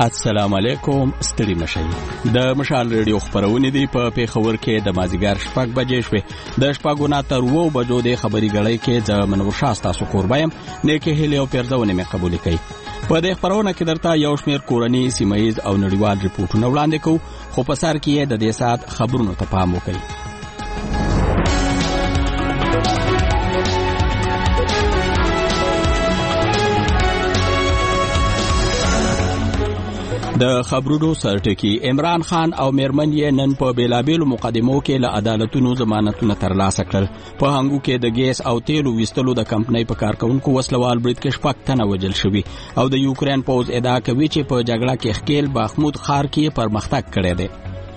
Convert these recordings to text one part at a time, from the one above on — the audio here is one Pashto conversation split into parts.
السلام علیکم. ستړي مشئ. د مشال ریډیو خبرونه دی په پیښور کې د مازیګر 6 بجې شوه. د شپږونه تر 2 بجو د خبري غړۍ کې د منور شاستا سو قربایم نیکه هلي او پیرځونه مې قبول کړي. په دې خبرونه کې درته یو شمېر کورنی سیمایز او نړیوال ریپورتونه وړاندې کوو، خو په سر کې د دې سات خبرونو ته پام وکړئ. د خبرونو سرټکی عمران خان او میرمن یې نن په بیلابیلو مقدمو کې له عدالتونو ضمانتونه ترلاسه کړل. په هنګو کې د ګیس او تیلو ویستلو د کمپنۍ په کارکونکو وسلوال برید کې 6 تنه وژل شوي او د یوکرين پوز ادعا کوي چې په جګړه کې خکیل باخمود ښار کې پرمختګ کړی دی.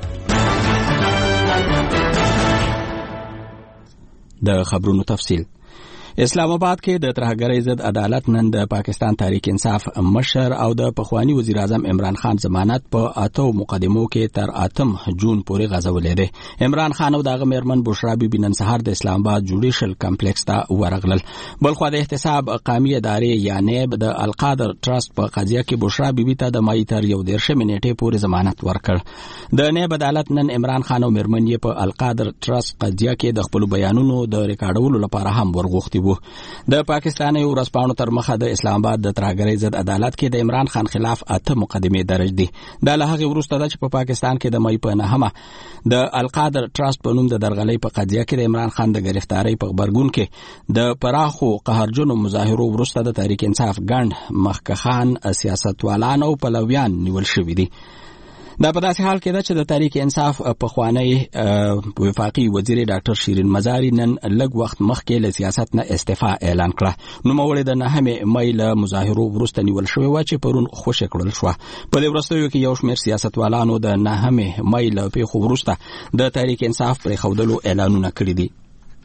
د خبرونو تفصیل. اسلام آباد کې د ترهګرۍ ضد عدالت نن د پاکستان تحریک انصاف مشر او د پخوانی وزیر اعظم عمران خان ضمانت په 8 مقدمو کې تر 8 جون پورې غځولې ده. عمران خان او دغه میرمن بشرا بیبي نن سهار د اسلام آباد جوډیشل کمپلیکس ته ورغلل. بلخو د احتساب قومي ادارې یا نیب د القادر ټرست په قضیه کې بشرا بیبي ته د مای تر 1 نیټې پورې ضمانت ورکړ. د نیب عدالت نن عمران خان او میرمن یې په القادر ټرست قضیه کې د خپل بیانونو د ریکارډولو لپاره هم ورغوښتي. د پاکستان یو ورځپاڼو تر مخه د اسلام آباد د ترهګرۍ ضد عدالت کې د عمران خان خلاف 8 مقدمې درج دي. دا له هغه وروسته ده چې په پاکستان کې د مای په 9 د القادر ټرست په نوم د درغلۍ په قضیه کې د عمران خان د گرفتاری په خبرګون کې د پراخو قهرجنو مظاهرو وروسته د تحریک انصاف ګڼ مخکخان سیاستوالان او پلویان نیول شوي دي. دا په داسې حال کې ده چې د تحریک انصاف پخوانی وفاقي وزیر ډاکټر شیرین مزاری نن لږ وخت مخکې له سیاست نه استعفا اعلان کړه. نوموړی د 9 مای له مظاهرو وروسته نیول شوی و چې پرون خوشی کړل شو. په دې وروستیو کې یو شمېر سیاستوالانو د 9 مای له پیښو وروسته د تحریک انصاف پرې خودلو اعلانونه کړي دي.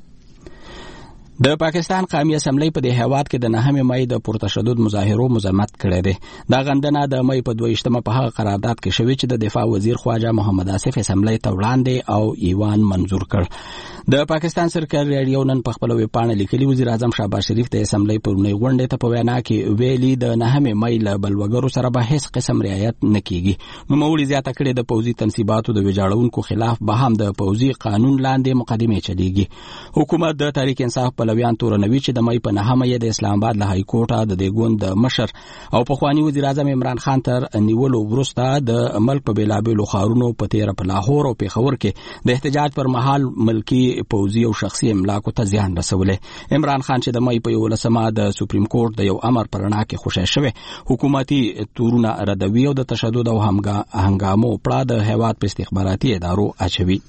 د پاکستان قومي اسمبلی په دې هیواد کې د 9 مای د پرتشدد مظاهرو مذمت کړی دی. دا غندنه د مای په 22 په هغه قرارداد کې شوې چې د دفاع وزیر خواجه محمد آصف اسمبلی ته وړاندې او ایوان منظور کړ. د پاکستان سرکاري ریډیو نن په خپل ویبپاڼه لیکلي وزیر اعظم شهباز شریف د اسمبلی پرونی غونډې ته په وینا کې ویلي د 9 مای له بلوګرو سره به هیڅ قسم رعایت نه کیږي. نوموړي زیاته کړې د پوځي تنصیباتو د ویجاړونکو خلاف به هم د پوځي قانون لاندې مقدمې چلیږي. حکومت د تحریک انصاف پلویان تورنوي چې د مای په 9 د اسلام آباد له های کورټه د دې ګوند د مشر او پخوانی وزیر اعظم عمران خان تر نیولو وروسته د ملک په بیلابیلو ښارونو په تیر په لاهور او پیښور کې د احتجاج پر مهال ملکی پوځي او شخصي املاکو ته زیان رسولې. عمران خان چې د مای په 11 د سپریم کورټ د یو امر پر رڼا کې خوشی شوی حکومتي تورونه ردوي او د تشدد او هنګامو پړه د هیواد په استخباراتي ادارو اچوي.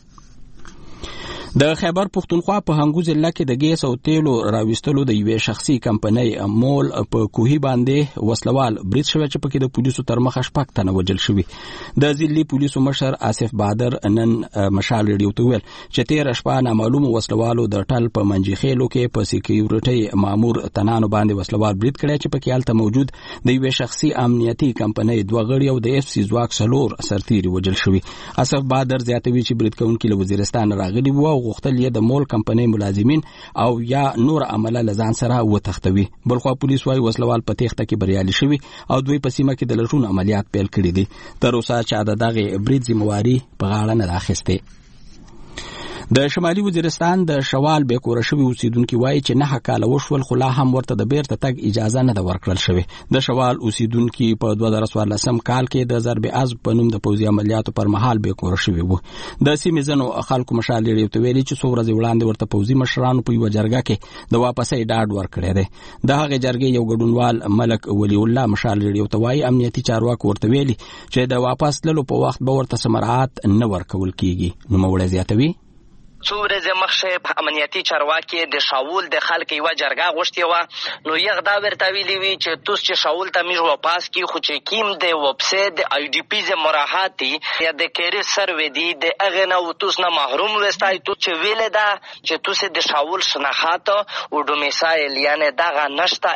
د خیبر پختونخوا په هنګو ضلع کې د ګیس او تیلو راويستلو د یوې شخصي کمپنۍ مول په کوهي باندې وسلوال برید شوی چې پکې د پولیسو تر مخه 6 تنه وژل شوي. د ضلعي پولیسو مشر آصف بادر نن مشال ریډیو ته ویل چې تیر شپه نامعلومو وسلوالو د ټل په منجخېلو کې په سکیورټي مامور تنانو باندې وسلوال برید کړی چې پکې حالت موجود د یوې شخصي امنیتي کمپنۍ 2 غړي او د اف سی ځواک سلور سرتیري وژل شوي. آصف بادر زیاتوي چې برید کوونکي له وزیرستان راغلي وو غوښتل یې د مول کمپنۍ ملازمین او یا نور عمله لزان سره وتښتوي. بلخو پولیس وايي وسلوال په تېښته کې بریالي شوي او دوی په سیمه کې د لټون عملیات پیل کړي دي. تر اوسه چې د دغه برید ذمہواری په غاړه نه راخسته. د شمالي وزیرستان د شوال به کور شوی اوسیدونکو وایي چې 9 کال وشول خو لا هم ورته د بیرته تګ اجازه نه ورکړل شوی. د شوال اوسیدونکو په 2014 کال کې د ضرب عزب په نوم د پوځي عملیاتو پر مهال به کور شوی وو. د سیمې ځنو خلکو مشال لري ته ویلي چې څو ورځې وړاندې ورته پوځي مشرانو په یو جرګه کې د واپسې ډاډ ورکړی دی. د هغه جرګې یو ګډونوال ملک ولی الله مشال لري ته وایي امنیتي چارواکو ورته ویلي چې د واپس تللو په وخت به ورته سمرات نه ورکول کیږي. نو موږ زیاتوي څو ورځې مخکې امنیتي چارواکي د شاول د خلک یو جرګه غوښتي و نو یغ دا ورته ویلي وی چې توس چې شاول ته میږ واپس کی خو چې کیم د وبسایت د آی ډی پی ز مراحتي یا د کېری سروې دی د اغه نه توس نه محروم وستای تو چې ویل دا چې توس د شاول شناخت او ډومیسایل یعنی دغه نشته.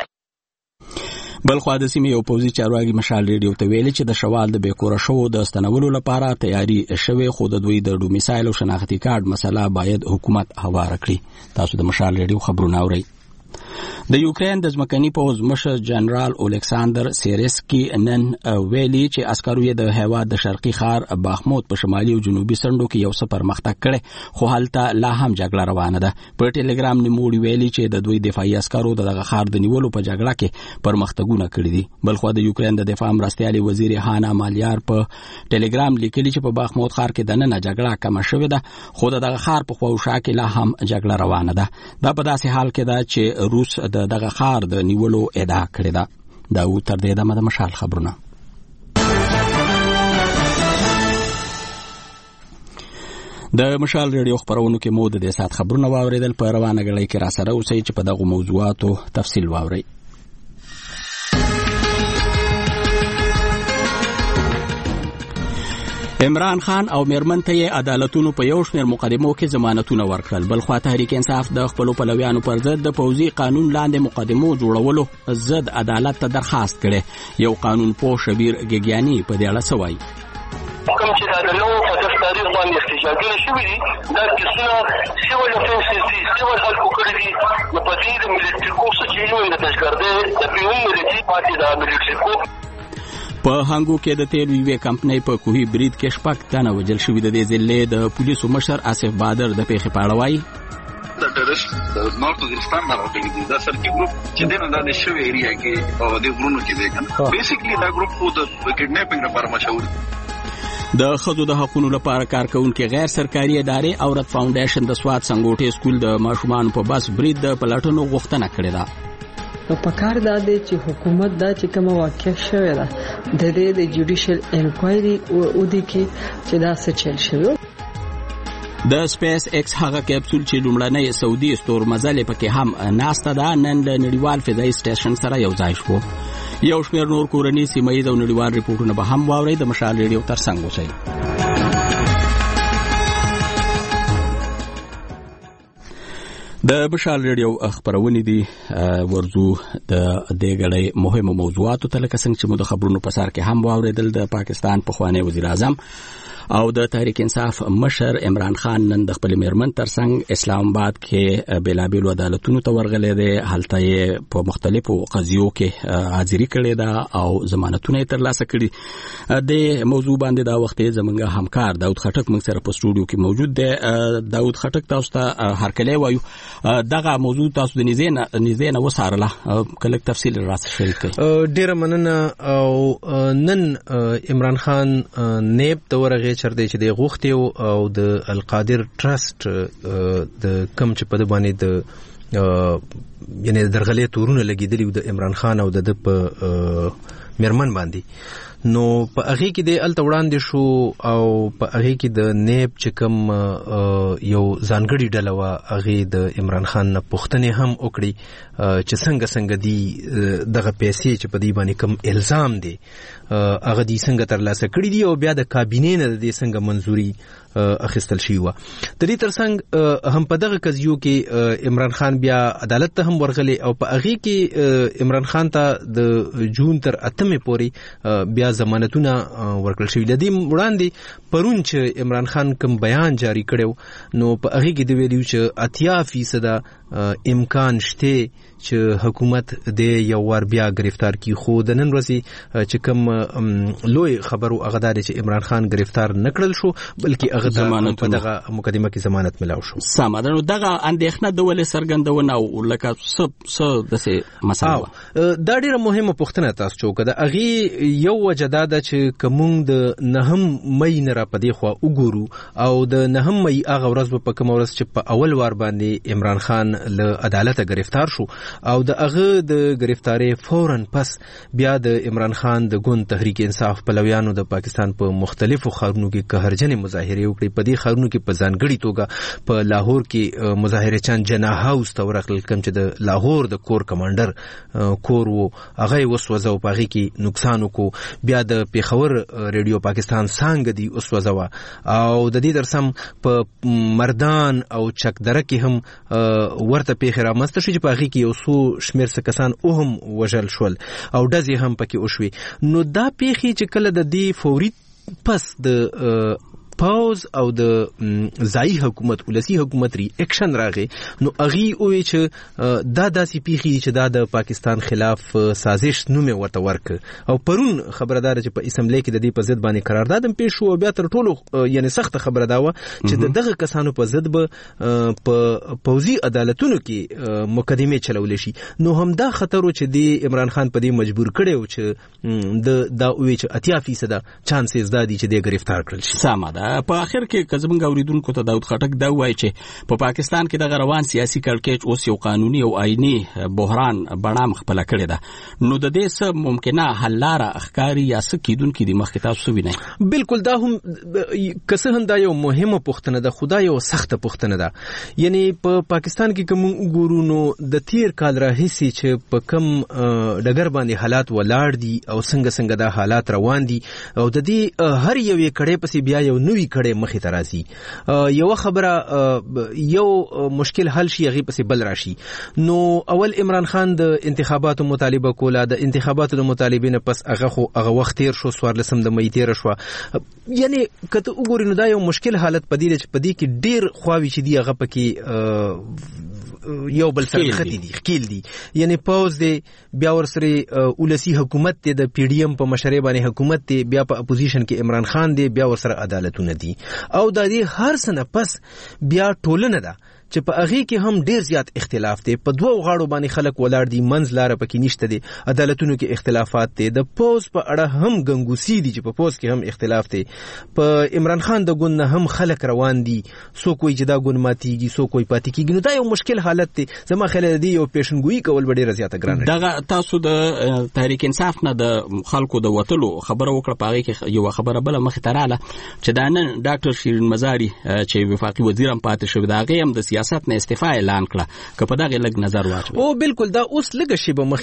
بلخو د سیمې یو پوځي چارواکي مشال ریډیو ته ویلي چې د شوال د بیکوره شو د استنولو لپاره تیاری شوی خو د دوی د ډومیسایل او شناختی کارت مسله باید حکومت هواره کړي. تاسو د مشال ریډیو خبرونه اورئ. د یوکرين د ځمکني پوځ مشر جنرال اولکساندر سیرسکي نن ویلي چې عسکرو یې د هیواد د شرقي ښار باخموت په شمالي او جنوبي سندو کې یو څه پرمختګ کړي خو هلته لا هم جګړه روانه ده. په ټلګرام نوموړي ویلي چې د دوی دفاعي عسکرو دغه ښار د نیولو په جګړه کې پرمختګونه کړي دي. بلخو د یوکرين د دفاع مرستيالي وزیر هانا مالیار په ټلګرام لیکلي چې په باخموت ښار کې د نن جګړه کم شوې ده خو دغه ښار په خواوشا کې لا هم جګړه روانه ده. دا په داسې حال کې ده چې روس دغه ښار د نیولو ادعا کړې ده. دا و تر دې دمه د مشال خبرونه. د مشال ریډیو خبرونو کې مو د دې سات خبرونه واوریدل. په روانه غړي کې را سره اوسئ چې په دغه موضوعاتو تفصیل واورئ. عمران خان او میرمن ته یې عدالتونو په یو شمېر مقدمو کې ضمانتونه ورکړل. بلخوا تحریک انصاف د خپل پلویانو پر ضد د پوځي قانون لاندې مقدمو جوړولو ضد عدالت ته درخواست کړي. یو قانون پوه شبیر ګګیانی په دې اړه څه وایي. کوم چې دا نو په تاریخ باندې احتجاجونه شوي دي دا کیسونه سیول افنسز دي سیول خلکو کړي دي نو په دې د ملټري کورس چې یو د تشګرده د پیوم ملټري پارټي د ملټري کورس په هنګو کې د تیل ویوې کمپنۍ په کوهي برید کې شپږ تنه وژل شوي. د دې ضلع د پولیسو مشر آصف بادر د پیښې په اړه وایي. د ټرست نورث وزیرستان راغلي دي دا سرکي ګروپ چې د شوی ایریا کې او د غرونو کې دی کنه بیسیکلی دا ګروپ خو د کډنیپینګ لپاره مشهور دی. د خځو د حقوقو لپاره کارکونکو غیر سرکاري ادارې اورت فاونډیشن د سواد سنگوټي سکول د ماشومان په بس برید د پلاتونو غوښتنه کړې ده. په کار دا دی چې حکومت دا چې کوم واقع شوی ده د دې د جوډیشل انکوایري او د کې چې دا څه چل شوی. د سپیس ایکس هغه کپسول چې لومړنۍ سعودي ستورمزل پکې هم ناسته ده نن د نړیوال فضایي سټیشن سره یو ځای شو. یو شمېر نور کورني سیمایي او نړیوال ریپورتونه به هم واوري. د مشال ریډیو ترڅنګ اوسئ. د بشال ریډیو خبرونه دي ورزو د دې غړې مهمه موضوعاتو ته لکه څنګه چې مو د خبرونو په سر کې هم واوریدل. د پاکستان پخوانی وزیر اعظم او د تحریک انصاف مشر عمران خان نن د خپل میرمن ترڅنګ اسلام آباد کې بیلابیل عدالتونو ته ورغلي دي. هلته یې په مختلفو قضیو کې حاضری کړې ده او ضمانتونه ترلاسه کړي. د موضوع باندې دا وخت زمونږ همکار داود خټک موږ سره په سټوډیو کې موجود دی. داود خټک تاسو ته هرکلی وایو. دغه موضوع تاسو د نيزه وسارله کله تفصیل راځي شریک کړئ. ډیره مننه. او نن عمران خان نیب تورغه چرته چې د غوښتیو او د القادر ټرست د کم چې په باندې د یعنی درغلې تورونه لګیدلی د عمران خان او د په میرمن باندې نو په هغه کې د الته وړاندې شو او په هغه کې د نیب چې کوم یو ځانګړي ډله وا هغه د عمران خان نه پوښتنه هم وکړي چې څنګه دی دغه پیسې چې په دې باندې کوم الزام دی هغه دې څنګه ترلاسه کړی دی او بیا د کابینې نه د څنګه منځوري اخیستل شي و. د دې ترڅنګ هم په دغه قضیو کې عمران خان بیا عدالت ته هم ورغلی او په هغه کې عمران خان ته د جون تر 8 پورې بیا ضمانتونه ورکړل شوی. د دې وړاندې پرون چې عمران خان کوم بیان جاری کړو نو په هغه کې د ویلو چې 80% امکان شته چې حکومت د یو ور بیا گرفتار کی. خو د نن ورځې چې کوم لوی خبرو هغه د چې عمران خان گرفتار نکړل شو بلکې هغه په دغه مقدمه کې ضمانت ملاو شو. سمه نو دغه اندېښنه د ولې سرګندونه او لکه څه دسه مسله دا ډیره مهمه پوښتنه تاسو چوکه ده. هغه یو وجدا ده چې کوم د نهم مې نه را پدې خو وګورو او د نهم مې هغه ورځ په کوم ورځ چې په اول وار باندې عمران خان له عدالت گرفتار شو او د هغه د گرفتاری فورن پس بیا د عمران خان د ګوند تحریک انصاف پلویانو د پاکستان په مختلفو ښارونو کې قهرجنې مظاهره وکړي. په دې ښارونو کې په ځانګړي توګه په لاهور کې مظاهره چان جنا هاوس ته ورغلل کوم چې د لاهور د کور کمانډر کور وو هغه وسوځو په هغه کې نقصان وکړو. بیا د پیښور ریډیو پاکستان څنګه دی وسوځو او د دې درسم په مردان او چکدره کې هم ورته پیښه رامنځته شو چې په هغه کې یو څو شمیر څه کسان هم وژل شول او ډزې هم پکې وشوي. نو دا پیښې چې کله د دې فوري پس د پاوز او د ځایي حکومت ولسی حکومت ری اکشن راغی نو اغي وی چې دا داسې پیخي چې دا د پاکستان خلاف سازش نوم ورته ورک او پرون خبردار چې په اسمبلی کې د دې په ضد باندې قرارداد پیښ شو بیا تر ټولو یعنی سخت خبره دا و چې دغه کسانو په ضد به په پوزي عدالتونو کې مقدمه چلول شي نو هم دا خطر چې د عمران خان په دې مجبور کړي چې دا وی چې 80% چانسز دادي چې د گرفتار کړل شي سمه ده په اخر کې کزمنګ اوریدونکو ته داود خټک دا وایي چې په پاکستان کې د روان سیاسي کړکېچ اوس یو قانوني او آئینی بحران بڼه مخبله کړې ده نو د دې څه ممکنه حل لاره اخکاری یا څه کیدونکو د مخکې تاسو وینئ بالکل دا هم کسه هم دا یو مهمه پوښتنه ده خدای یو سخت پوښتنه ده یعنی په پاکستان کې کوم وګورو نو د تیر کال راهیسي چې په کم ډګر باندې حالات ولاړ دي او څنګه دا حالات روان دي او د دې هر یو کړه پسې بیا یو نوې کړه مخې ته راځي یو خبره یو مشکل حل شي هغه پسې بل راشي نو اول عمران خان د انتخاباتو مطالبه کوله د انتخاباتو د مطالبینه پس هغه وخت تیر شو 14 د مې تیر شو یعنی کته وګورئ نو دا یو مشکل حالت پدې چې پدې کې ډیر خواوي چې دی هغه پکې یو بل سره ختی دي خکیل دي یعنی پاوز دی بیا ورسره ولسی حکومت ته د پی ډی ایم په مشرۍ باندې حکومت ته بیا په اپوزیشن کې عمران خان دی بیا ورسره عدالتونه دي او د دې هر سنه پس بیا ټولنه ده چې په هغه کې هم ډیر زیات اختلاف دی په دوه غاړو باندې خلک ولاړ دي منځ لار پکې نشته دي عدالتونو کې اختلافات دي د پوز په اړه هم ګنګوسی دي چې په پوز کې هم اختلاف دی په عمران خان د ګوند هم خلک روان دي سو کوئی جدا ګوند ماتيږي سو کوئی پاتې کیږي نو دا یو مشکل حالت دی زما خیال دی یو پیشنګوئی کول ډیره زیاته ګرانه دغه تاسو د تحریک انصاف نه د خلکو د وټلو خبره وکړه پاره کې یو خبره بل مخ تراله چې دا نن ډاکټر شیرین مزاری چې وفاقي وزیر هم پاتې شو دا غیم د سیاست نه استعفا اعلان کړه که په دغه لګ نظر واچو او بالکل دا اوس لګ شی به مخ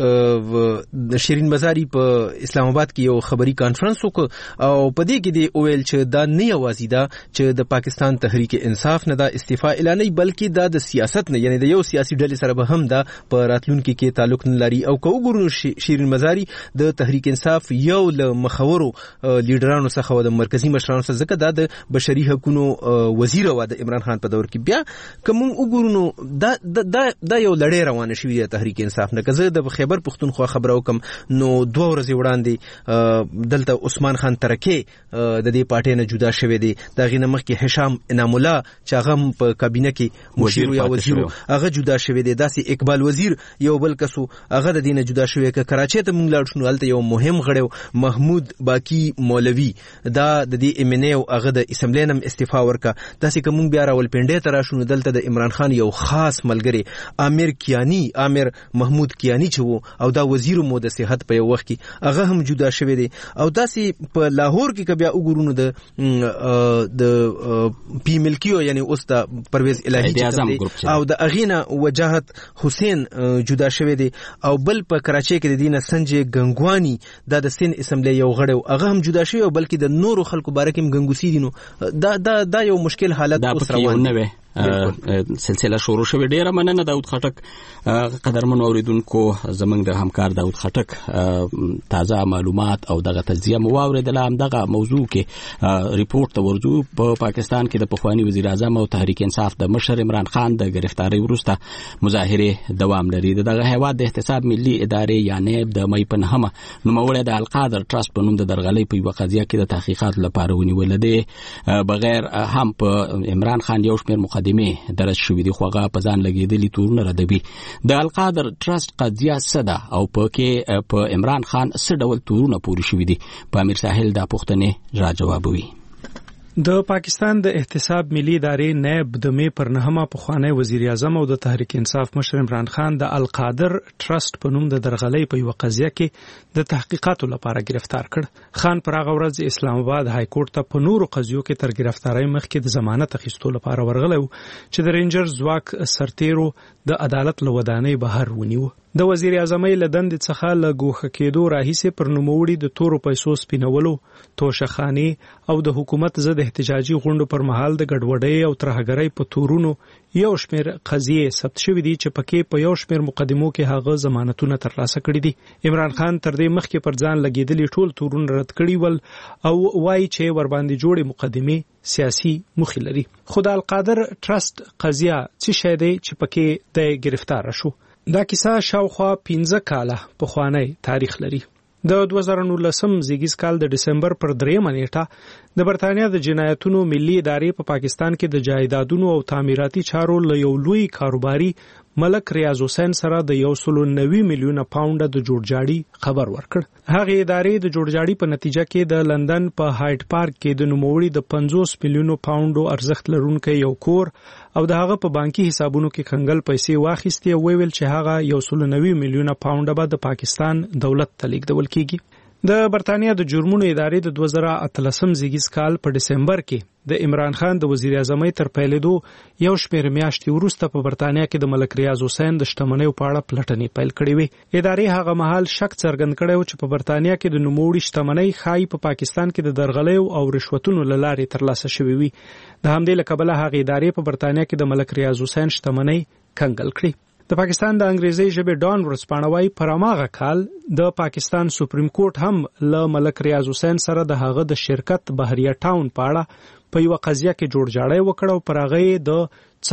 کې د شیرین مزاری په اسلام آباد کې یو خبري کانفرنس وکړ او په دې کې دی اویل چې دا نه یوازې دا چې د پاکستان تحریک انصاف نه دا استعفا اعلان نه بلکې دا د سیاست نه یعنی د یو سیاسي ډلې سره به هم دا په راتلونکو کې تعلق نه لري او کو ګورنو شیرین مزاری د تحریک انصاف یو ل مخورو لیډرانو څخه د مرکزی مشرانو څخه ځکه دا د بشري حقوقو وزیر و د عمران خان په دور کې بیا کوم وګورنو دا یو لړۍ روانه شوې ده تحریک انصاف نه کزه د خیبر پختونخوا خبرو کوم نو 2 ورځې وړاندې دلته عثمان خان ترکی د دې پارټۍ نه جدا شوی دی دا غینه مخکې هشام انعام الله چې هغه په کابینه کې مشیر یا وزیر هغه جدا شوی دی داسې اقبال وزیر یو بل کسو هغه د دینه جدا شوی ک کراچۍ ته مونږ لاړ شو هلته یو مهم غړو محمود باقی مولوی دا د دې امنه او هغه د اسمبلی نم استعفا ورکا داسې کوم بیا راول پنده تر شو دلته د عمران خان یو خاص ملګری عامر محمود کیانی چې او دا وزیر مو د صحت په یو وخت کې هغه هم جدا شوی دی او داسې په لاهور کې بیا وګورونو د پی ملکیو یعنی اوس د پرویز الهی او د اغینا وجاهت حسین جدا شوی دی او بل په کراچۍ کې د دینه سنجي غنگوانی د سین اسمبلی یو غړو هغه هم جدا شوی او بلکې د نورو خلکو بارکم غنگوسی دي نو دا یو مشکل حالت اوس روان دی سلسله شروع شوه ډیره مننه داود خټک قدرمن اوریدونکو زمنګ د همکار داود خټک تازه معلومات او دغه تجزیه مو اوریدل هم دغه موضوع کې ریپورت ته ورجو په پاکستان کې د پخوانی وزیر اعظم او تحریک انصاف د مشر عمران خان د گرفتاری وروسته مظاهره دوام لري دغه هیواد د احتساب ملي ادارې یا نیب د مې په نهمه نوموړی د القادر ټرست په نوم د درغلۍ په یو قضیه کې د تحقیقات لپاره ونیول دی بغیر هم په عمران خان یو شمېر مقدمه درج شوې دي خو هغه په ځان لګېدلي تورونه ردوي د القادر ټرست قضیه صدا او په عمران خان څه ډول تورونه پوری شوې دي په امیر ساحل دا پوښتنې را جوابوي د پاکستان د احتساب ملي ادارې نیب د مې پر نهمه پخوانی وزیر اعظم او د تحریک انصاف مشر عمران خان د القادر ټرست په نوم د درغلۍ په یو قضیه کې د تحقیقاتو لپاره گرفتار کړ خان پر هغه ورځ اسلام آباد های کورټ ته په نورو قضیو کې تر گرفتاری مخکې د ضمانت اخیستو لپاره ورغلی چې د رینجر ځواک سرتیرو د عدالت له ودانۍ بهر ونیو د وزیر اعظم له دندې څخه له ګوښه کېدو راهیسې پر نوموړي د تورو پیسو سپینولو، توشخانې او د حکومت ضد احتجاجي غونډو پر مهال د ګډوډۍ او ترهګرۍ په تورونو یو شمېر قضیې ثبت شوې دي چې پکې په یو شمېر مقدمو کې هغه ضمانتونه ترلاسه کړي دي. عمران خان تر دې مخکې پر ځان لګېدلي ټول تورونه رد کړي ول او وایي چې ورباندې جوړې مقدمې سیاسي موخې لري. خو د القادر ټرست قضیه څه شی دی چې پکې د گرفتار شو؟ دا کیسه شاوخوا 15 کاله پخوانی تاریخ لري. د 2019 زیږیز کال د ډسمبر پر 3 نیټه د برتانیا د جنایتونو ملي ادارې په پاکستان کې د جایدادونو او تعمیراتي چارو له یو لوی کاروباري ملک ریاض حسین سره د 190 میلیونه پاونډ د جوړجاړي خبر ورکړ. هغه ادارې د جوړجاړي په نتیجه کې د لندن په هایټ پارک کې د نوموړي د 50 میلیونو پاونډو ارزښت لرونکي یو کور او د هغه په بانکي حسابونو کې کنګل پیسې واخیستې او ویل چې هغه 190 میلیونه پاونډ به د پاکستان دولت ته لیږدول کیږي. د برتانیا د جرمونو ادارې د 2013 زیږیز کال په ډسمبر کې د عمران خان د وزیر اعظم تر پیلېدو یو شمېر میاشتې وروسته په برتانیا کې د ملک ریاض حسین د شتمنیو په اړه پلټنې پیل کړې وې. ادارې هغه مهال شک څرګند کړی و چې په برتانیا کې د نوموړي شتمنۍ ښایي په پاکستان کې د درغلیو او رشوتونو له لارې ترلاسه شوې وي. د همدې له کبله هغه ادارې په برتانیا کې د ملک ریاض حسین شتمنۍ کنګل کړې. د پاکستان د انګریزي ژبې ډان ورځپاڼه وايي پر هماغه کال د پاکستان سپریم کورټ هم له ملک ریاض حسین سره د هغه د شرکت بحریه ټاون په اړه په یو قضیه کې جوړجاړی وکړ او پر هغه د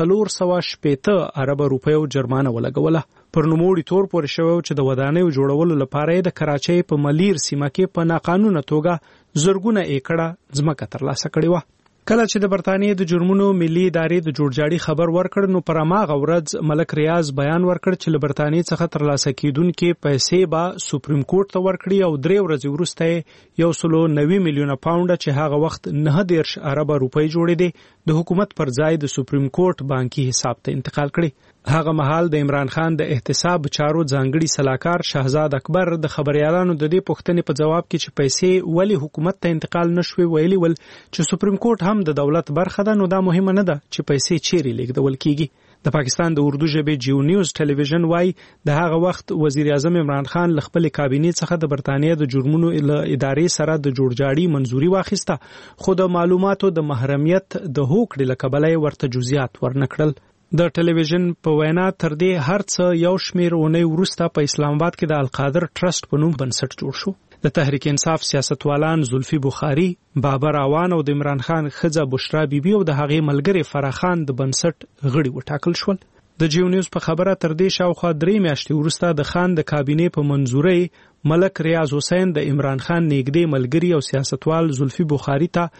480 ارب روپیو جرمانه ولګوله. پر نوموړي تور پورې شوی چې د ودانیو جوړولو لپاره د کراچۍ په ملیر سیمه کې په ناقانونه توګه زرګونه ایکړه ځمکه ترلاسه کړې وه. کله چې د برتانیې د جرمونو ملي ادارې د جوړجاړي خبر ورکړ نو پر هغه ورځ ملک ریاض بیان ورکړ چې له برتانیې څخه ترلاسه کیدونکې پیسې به سپریم کورټ ته ورکړي او 3 ورځې وروسته 190 میلیونه پاونډ چې هغه وخت 19 ارب روپۍ جوړېدې د حکومت پر ځای د سپریم کورټ بانکي حساب ته انتقال کړي. هغه مهال د عمران خان د احتساب چارو ځانګړي سلاکار شهزاد اکبر د خبريالانو د دې پوښتنې په جواب کې چې پیسې ولی حکومت ته انتقال نشوي ویلي ول چې سپریم کورټ هم د دولت برخه ده نو دا مهمه نه ده چې پیسې چیرې لیږدول کیږي. د پاکستان د اردو ژبې جیو نیوز ټلویزیون وايي د هغه وخت وزیر اعظم عمران خان له خپل کابینې څخه د برتانیې د جرمونو ادارې سره د جوړجاړي منزوري واخیسته خو د معلوماتو د محرمیت د هوکړې له کبله ورته جزئیات ورنکړل. د ټلویزیون په وینا تر دې هر څه یو شمېر اونۍ وروسته په اسلام آباد کې د القادر ټرست په نوم بنسټ جوړ شو. د تحریک انصاف سیاستوالان زلفی بخاری، بابر اعوان او د عمران خان ښځه بشرا بیبي او د هغې ملګری فرح خان د بنسټ غړي وټاکل شول. د جیو نیوز په خبره تر دې شاوخوا 3 میاشتې وروسته د خان د کابینې په منزورۍ ملک ریاض حسین د عمران خان نږدې ملګری او سیاستوال زلفی بخاری ته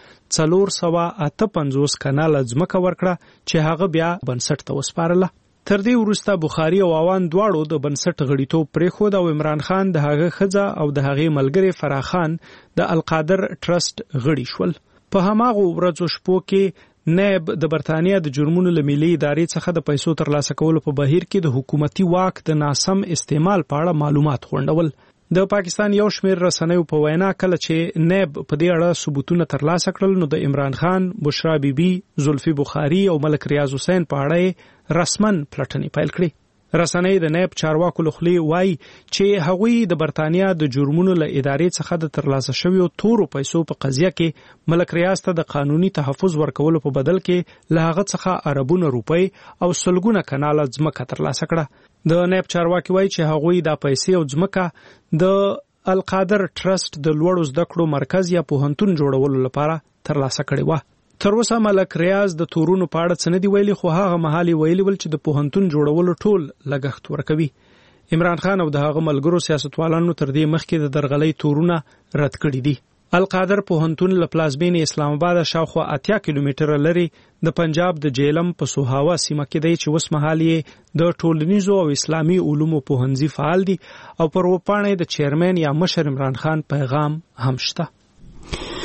458 کناله ځمکه ورکړه چې هغه بیا بنسټ ته وسپارله. تر دې وروسته بخاری او اعوان دواړو د بنسټ غړیتوب پرېښود او عمران خان د هغه ښځه او د هغې ملګری فرح خان د القادر ټرست غړي شول. په هماغو ورځو شپو کې نائب د برتانیا د جرمونو له ملي ادارې څخه د پیسو ترلاسه کولو په بهیر کې د حکومتي واک د ناسم استعمال په اړه معلومات غونډول. د پاکستان یو شمېر رسنیو په وینا کله چې نائب په دې اړه ثبوتونه ترلاسه کړل نو د عمران خان، بشرا بیبي، زلفی بخاری او ملک ریاض حسین په اړه رسمن پلټنې پیل کړې. رسنۍ د نائب چارواکو له خولې وایي چې هغوی د برتانیا د جرمونو له ادارې څخه د ترلاسه شویو تورو پیسو په قضیه کې ملک ریاض ته د قانوني تحفظ ورکولو په بدل کې له هغه څخه اربونه روپۍ او سلګونه کناله ځمکه ترلاسه کړه. د نائب چارواکي وایي چې هغوی دا پیسې او ځمکه د القادر ټرست د لوړو زده کړو مرکز یا پوهنتون جوړولو لپاره ترلاسه کړې وه. تر اوسه ملک ریاض د تورونو په اړه څه نه دي ویلي خو هغه مهال ویلي ول چې د پوهنتون جوړولو ټول لګښت ورکوي. عمران خان او د هغه ملګرو سیاستوالانو تر دې مخکې د درغلۍ تورونه رد کړي دي. القادر پوهنتون له پلازمینې اسلام آباد شاوخوا 80 کیلومتره لري د پنجاب د جیلم په سوهاوا سیمه کې دی چې اوس مهال یې د ټولنیزو او اسلامي علومو پوهنځي فعال دي او پر وپاڼې د چیرمن یا مشر عمران خان پیغام هم شته.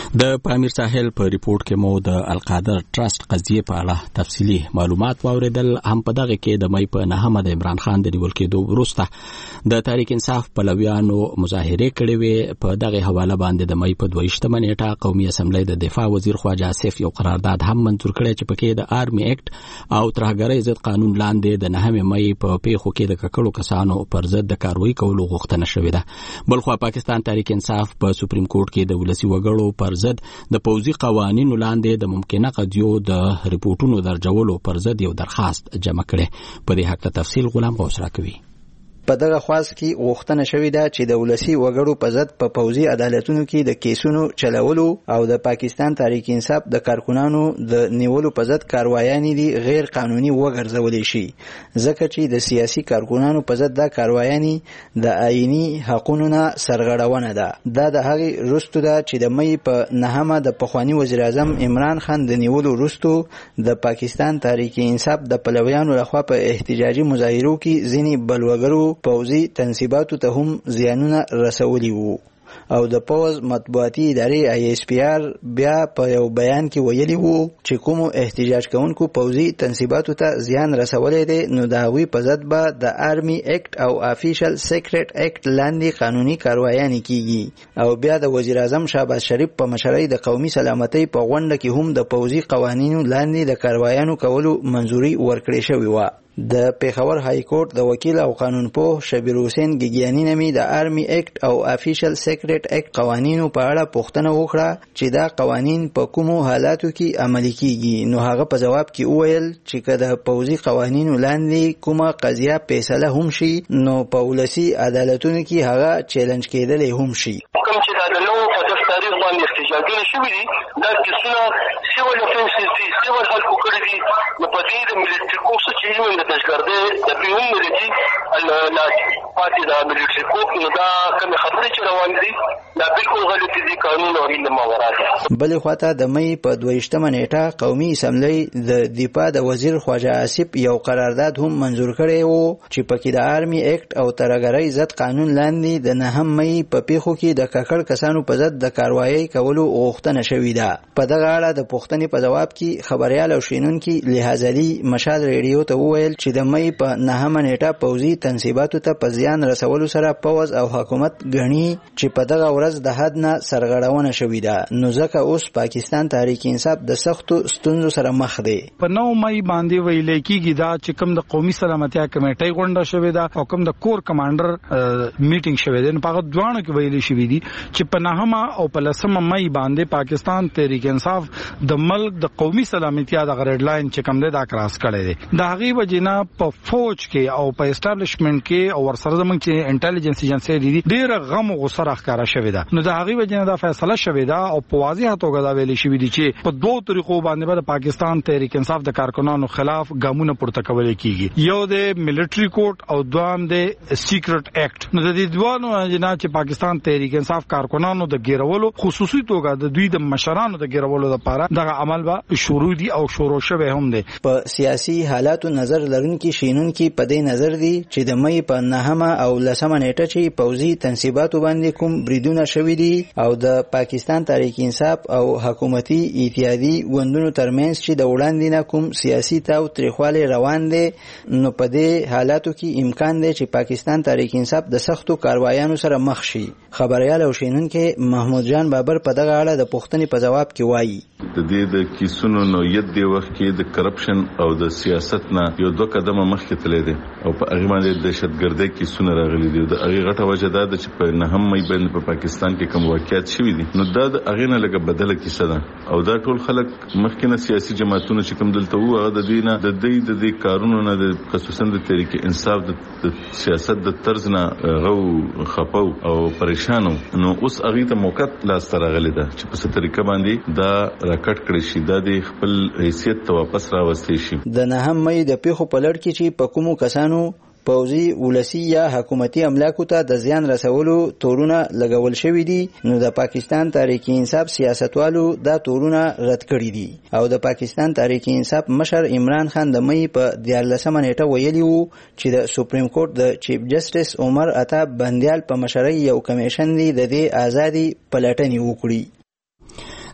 د پامیر ساحل په ریپورت کې مو د القادر ټرست قضیه په اړه تفصیلی معلومات واوریدل. هم په دغه کې د مې په 9 د عمران خان د نیول کېدو وروسته د تحریک انصاف پلویانو مظاهره کړې وې. په دغه حواله باندې د مې په 22 نیټه قومي اسمبلی د دفاع وزیر خواجه آصف یو قرارداد هم منظور کړی چې پکې د آرمي اکټ او ترهګرۍ ضد قانون لاندې د 9 مې په پیښو کې د ککړو کسانو پر ضد د کاروایی کولو غوښتنه شوې ده. بلخو پاکستان تحریک انصاف په سپریم کورټ کې د ولسی وګړو پر ضد د پوځي قوانینو لاندې د ممکنه قضیو د ریپورتونو درجولو پر ضد یو درخواست جمع کړي. په دې حق تفصیل غلام غوث راکوي. په دغه خواست کې غوښتنه شوې ده چې د ولسی وګړو په ضد په پوځي عدالتونو کې د کیسونو چلولو او د پاکستان تحریک انصاف د کارکونانو د نیولو په ضد کاروایانې دي غیر قانوني وګرځولې شي، ځکه چې د سیاسي کارکونانو په ضد دا کاروایانې د آئینی حقوقو نه سرغړونه ده. دا د هغې وروسته ده چې د مې په 9 د پخوانی وزیر اعظم عمران خان د نیولو وروسته د پاکستان تحریک انصاف د پلویانو لخوا په احتجاجي مظاهرو کې ځینې بلوګرو پوځي تنصیباتو ته هم زیانونه رسولي وو او د پوز مطبوعاتي ادارې ISPR بیا په یو بیان کې ویلي وو چې کوم احتجاج کوونکو پوځي تنصیباتو ته زیان رسولي دي نو د هغوی په ضد به د آرمي اکټ او افیشل سیکریټ اکټ لاندې قانوني کاروایانې کیږي. او بیا د وزیر اعظم شهباز شریف په مشرۍ د قومي سلامتۍ په غونډه کې هم د پوځي قوانینو لاندې د کاروایانو کولو منظوري ورکړې شوې وه. د پیښور های کورټ د وکیل او قانونپوه شبیر حسین ګیګیانی نمی د آرمي اکټ او افیشل سیکریټ اکټ قوانینو په اړه پوښتنه وکړه چې دا قوانین په کومو حالاتو کې عملي کیږي. نو هغه په جواب کې وویل چې که د پوځي قوانینو لاندې کومه قضیه فیصله هم شي نو په ولسي عدالتونو کې هغه چیلنج کېدلی هم شي. کوم چې دا د نو په تاریخ باندې احتجاجونه شوي دي دا کیسونه سیول افنسز دي، سیول خلکو کړي دي. نو په دې د ملټري کوس چې یو د دهشتګردۍ د پیوم ملي الله پاتې د ملټري کوس نو دا کوم خبرې چې روان دي دا بالکل غلطي دي، قانون او علم ماورا دي. بلې خواته د مې په 22 نیټه قومي اسمبلی د دفاع د وزیر خواجه آصف یو قرارداد هم منظور کړی وو چې پکې د آرمي اکټ او ترهګرۍ ضد قانون لاندې د 9 مې په پیښو کې د ککړ کسانو په ضد د کاروایی کولو غوښتنه شوې ده. په دغه اړه د پوښتنې په جواب کې خبريال او شینونکي لحاظ علي مشال ریډیو ته وویل چې د مې په 9 نیټه پوځي تنصیباتو ته په زیان رسولو سره پوز او حکومت غني چې په دغه ورځ د حد نه سرغړونه شوې ده. نو ځکه اوس پاکستان تحریک انصاف د سختو ستونزو سره مخ دی. په 9 مې باندې ویل کېږي دا چې کوم د قومي سلامتیا کمیټې غونډه شوې ده او کوم د کور کمانډر میټینګ شوې ده. په هغه دوانو کې ویل شوې دي چې په 9 او په 10 مې باندې پاکستان تحریک انصاف د ملک د قومي سلامتیا د ریډ لاین چې کوم ده دا کراس کړی دی. دا هغه وجنه په فوج کې او په اسټابلیشمنت کې او ورسره زمونږ چې انټيليجنس ایجنسی دي ډېر غم او غصه راخاره شوې ده. نو دا هغه وجنه دا فیصله شوې ده او په واضح توګه دا ویل شوې دي چې په دوه طریقو باندې د پاکستان تحریک انصاف د کارکونانو خلاف ګامونه پورته کول کیږي. یو د ملټري کورټ او دوام د سیکریټ اکټ. نو د دې دوه جنا چې پاکستان تحریک انصاف کارکونانو د ګیرولو خصوصي توګه د دوی د مشرانو د ګیرولو لپاره دغه عمل به شروع دي او شروع شوه هم دي. په سیاسي حالاتو نظر لرونکي شینونکي په دې نظر دي چې د مې په 9 او 10 نیټه چې پوځي تنصیباتو باندې کوم بریدونه شوي دي او د پاکستان تحریک انصاف او حکومتي اتحادي ګوندونو ترمنځ چې د وړاندې نه کوم سیاسي تاو تریخواله روان دي نو په دې حالاتو کې امکان دی چې پاکستان تحریک انصاف د سختو کاروایانو سره مخ شي. خبريال او شینونکي محمود جان بابر په دغه اړه د پوښتنې په جواب کې وایي د دې د کیسونو نوعیت دی وخت کې د کرپشن او د سیاست نه یو دوه قدمه مخکې تللی دی او په هغه باندې د دهشتګردۍ کیسونه راغلي دي. د هغه غټه وجه دا ده چې په 9 مې باندې په پاکستان کې کوم واقعیت شوي دي نو دا د هغه نه لګه بدله کیسه ده او دا ټول خلک مخکې سیاسي جماعتونو چې کوم دلته وو هغه د دې نه د دې کارونو نه د خصوصا د تحریک انصاف د سیاست د طرز نه غو خپو او پریشانو نو اوس هغه ته موقت لاس راغلی ده چې په څه طریقه باندې دا راکټ کړی شي دا د خپل حیثیت ته واپس راوستي شي. د 9 مې د پیښو په لړ کې چې په کومو کسانو پوځي ولسی یا حکومتي املاکو ته د زیان رسولو تورونه لګول شوي دي نو د پاکستان تحریک انصاف سیاستوالو دا تورونه رد کړي دي او د پاکستان تحریک انصاف مشر عمران خان د مې په 14 نیټه ویلي وو چې د سپریم کورټ د چیف جسټس عمر عطا بندیال په مشرۍ یو کمیشن دی د دې ازادي پلټنې وکړي.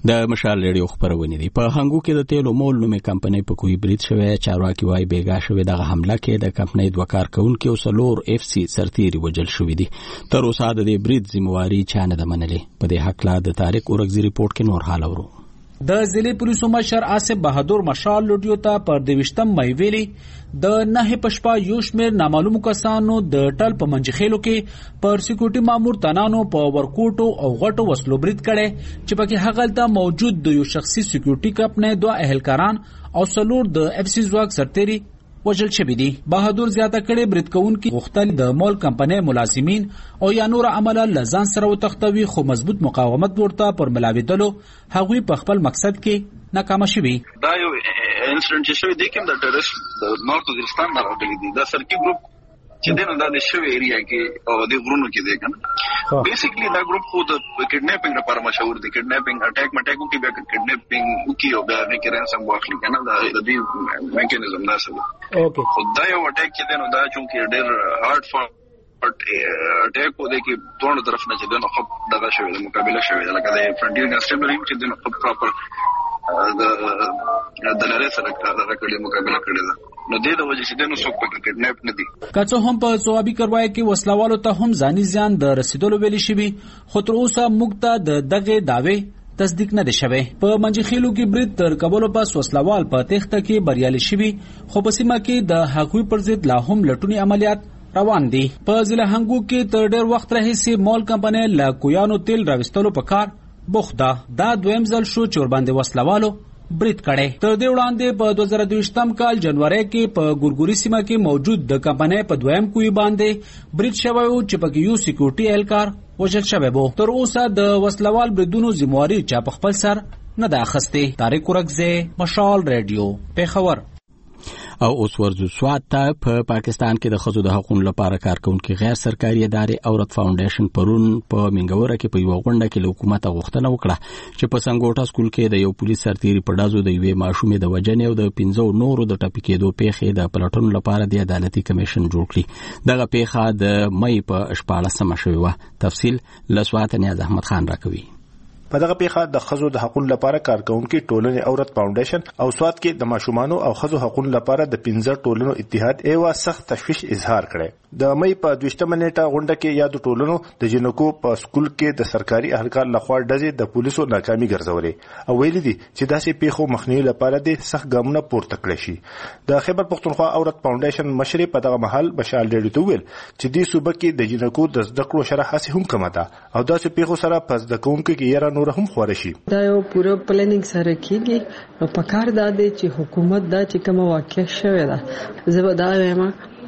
د مشال ریډیو خبرونه دي. په هنګو کې د تیلو مول نومې کمپنۍ په کوی برید شوی. چارواکي وايي بیګا شوی دغه حمله کې د کمپنۍ دوه کارکونکو او سلور اف سی سرتیري وجل شوی دي. تر اوسه د دې برید ذمہواری چا نه ده منلې. په دې حق لا د طارق اورغزي ریپورت کې نور حال اورو. د ضلع پولیسو مشر آصف بهادر مشال لوډیو ته پر 22 مئی ویلي د 9 پشپا یوشمیر نامعلوم کسانو د ټل په منځخېلو کې پر سکیورټي مامور تنانو په ورکوټو او غټو وسلو برید کړي چې پکې هغلته موجود د یو شخصي سکیورټي کمپنۍ دوه اهلکاران او سلور د اف سی ځواک سرتیري وجل شوی دي. بهادر زیاته کړي برید کوونکي غوښتل د مول کمپنۍ ملازمین او یا نور عمله لزان سره وتښتوي خو مضبوط مقاومت ورته پر ملاویدلو هغوی په خپل مقصد کې ناکام شوي. دا یو انسیډنټ چې شوی دی کوم د ټیرریست د نورث وزیرستان نه راغلی دی. دا سرکی ګروپ چې دنه د شوی ایریا کې او د غرونو کې دی کنه. بیسیکلی دا ګروپ خو د کډنیپینګ لپاره مشهور دی. کډنیپینګ اٹیک کې بیا کډنیپینګ وکي او بیا نه کې رانسم واخلي کنه. دا د دې میکانیزم دا څه دی. اوکې خدای یو اٹیک کې دنه دا چې ډېر هارد اٹیک کو دی کې دوه طرف نه چې دنه خو دغه شوی د مقابله شوی لکه د فرنټیر کانسټیبل چې دنه خو پراپر د لاره سره کړي مقابله کړي ده. نو دې د وجې چې دنه څوک پکې کډنیپ نه دي. که څه هم په ځوابي کاروای کې وسلوالو ته هم ځاني زیان د رسیدلو ویلي شوی خو تر اوسه موږ ته د دغه داوی تصدیق نه دی شوی. په منځخېلو کې برید تر کابل پاس وسلوال په تخته کې بریالي شوی خو په سیمه کې د هغوی پر ضد لا هم لټونی عملیات روان دي. په ضلع هنګو کې تر ډېر وخت راهیسې مول کمپنۍ له کویانو تیل راوستلو په کار بوخت ده. دا دویم ځل شو چې ورباندې وسلوالو برید کړي. تر دې وړاندې په 2022 کال جنوري کې په ګورګوري سیمه کې موجود د کمپنۍ په دویم کوی باندې برید شوی و چې پکې یو سکیورټي اهلکار وژل شوی و. تر اوسه د وسلوال بریدونو ذمہواری چا په خپل سر نه ده اخیستې. طارق اورغزي مشال ریډیو پیښور. او اوس ورځو سواد ته په پاکستان کې د ښځو د حقوقو لپاره کارکونکو غیر سرکاري ادارې عورت فاونډیشن پرون په منګوره کې په یو غونډه کې له حکومت غوښتنه وکړه چې په سنګوټا سکول کې د یو پولیس سرتیري په ډازو د یوې ماشومې د وژنې او د 15 نورو د ټپي کېدو پیښې د پلټون لپاره د عدالتي کمیشن جوړ کړي. دغه پیښه د مې په 14 شوې و. تفصیل لسوات نیاز احمد خان راکوي. په دغه پیښه د خزو د حقوقو لپاره کارکونکو ټولنې عورت فاونډیشن او سواد کې د ماشومانو او خزو حقوقو لپاره د 15 ټولنو اتحاد ایوا سخت تشویش اظهار کړي. د مې په 22 نیټه غونډه کې یاد ټولنو د جنکو په سکول کې د سرکاري اهلکار لخوا ډزې د پولیسو ناکامي ګرځولې او ویلي دي چې داسې پیښو مخنیوي لپاره د سخت ګامونه پورته کړي شي. د خیبر پختونخوا عورت فاونډیشن مشر په دغه محل بشال ډېډو ته ویل چې د صوبه کې د جنکو د زده کړو شرح هڅه هم کمه ده او داسې پیښو سره پس د کوونکو کې یاره نور هم خور شي. دا یو پوره پلانینګ سره کیږي. په کار دا دی چې حکومت دا چې کوم واقع شوی ده زه به دا وایم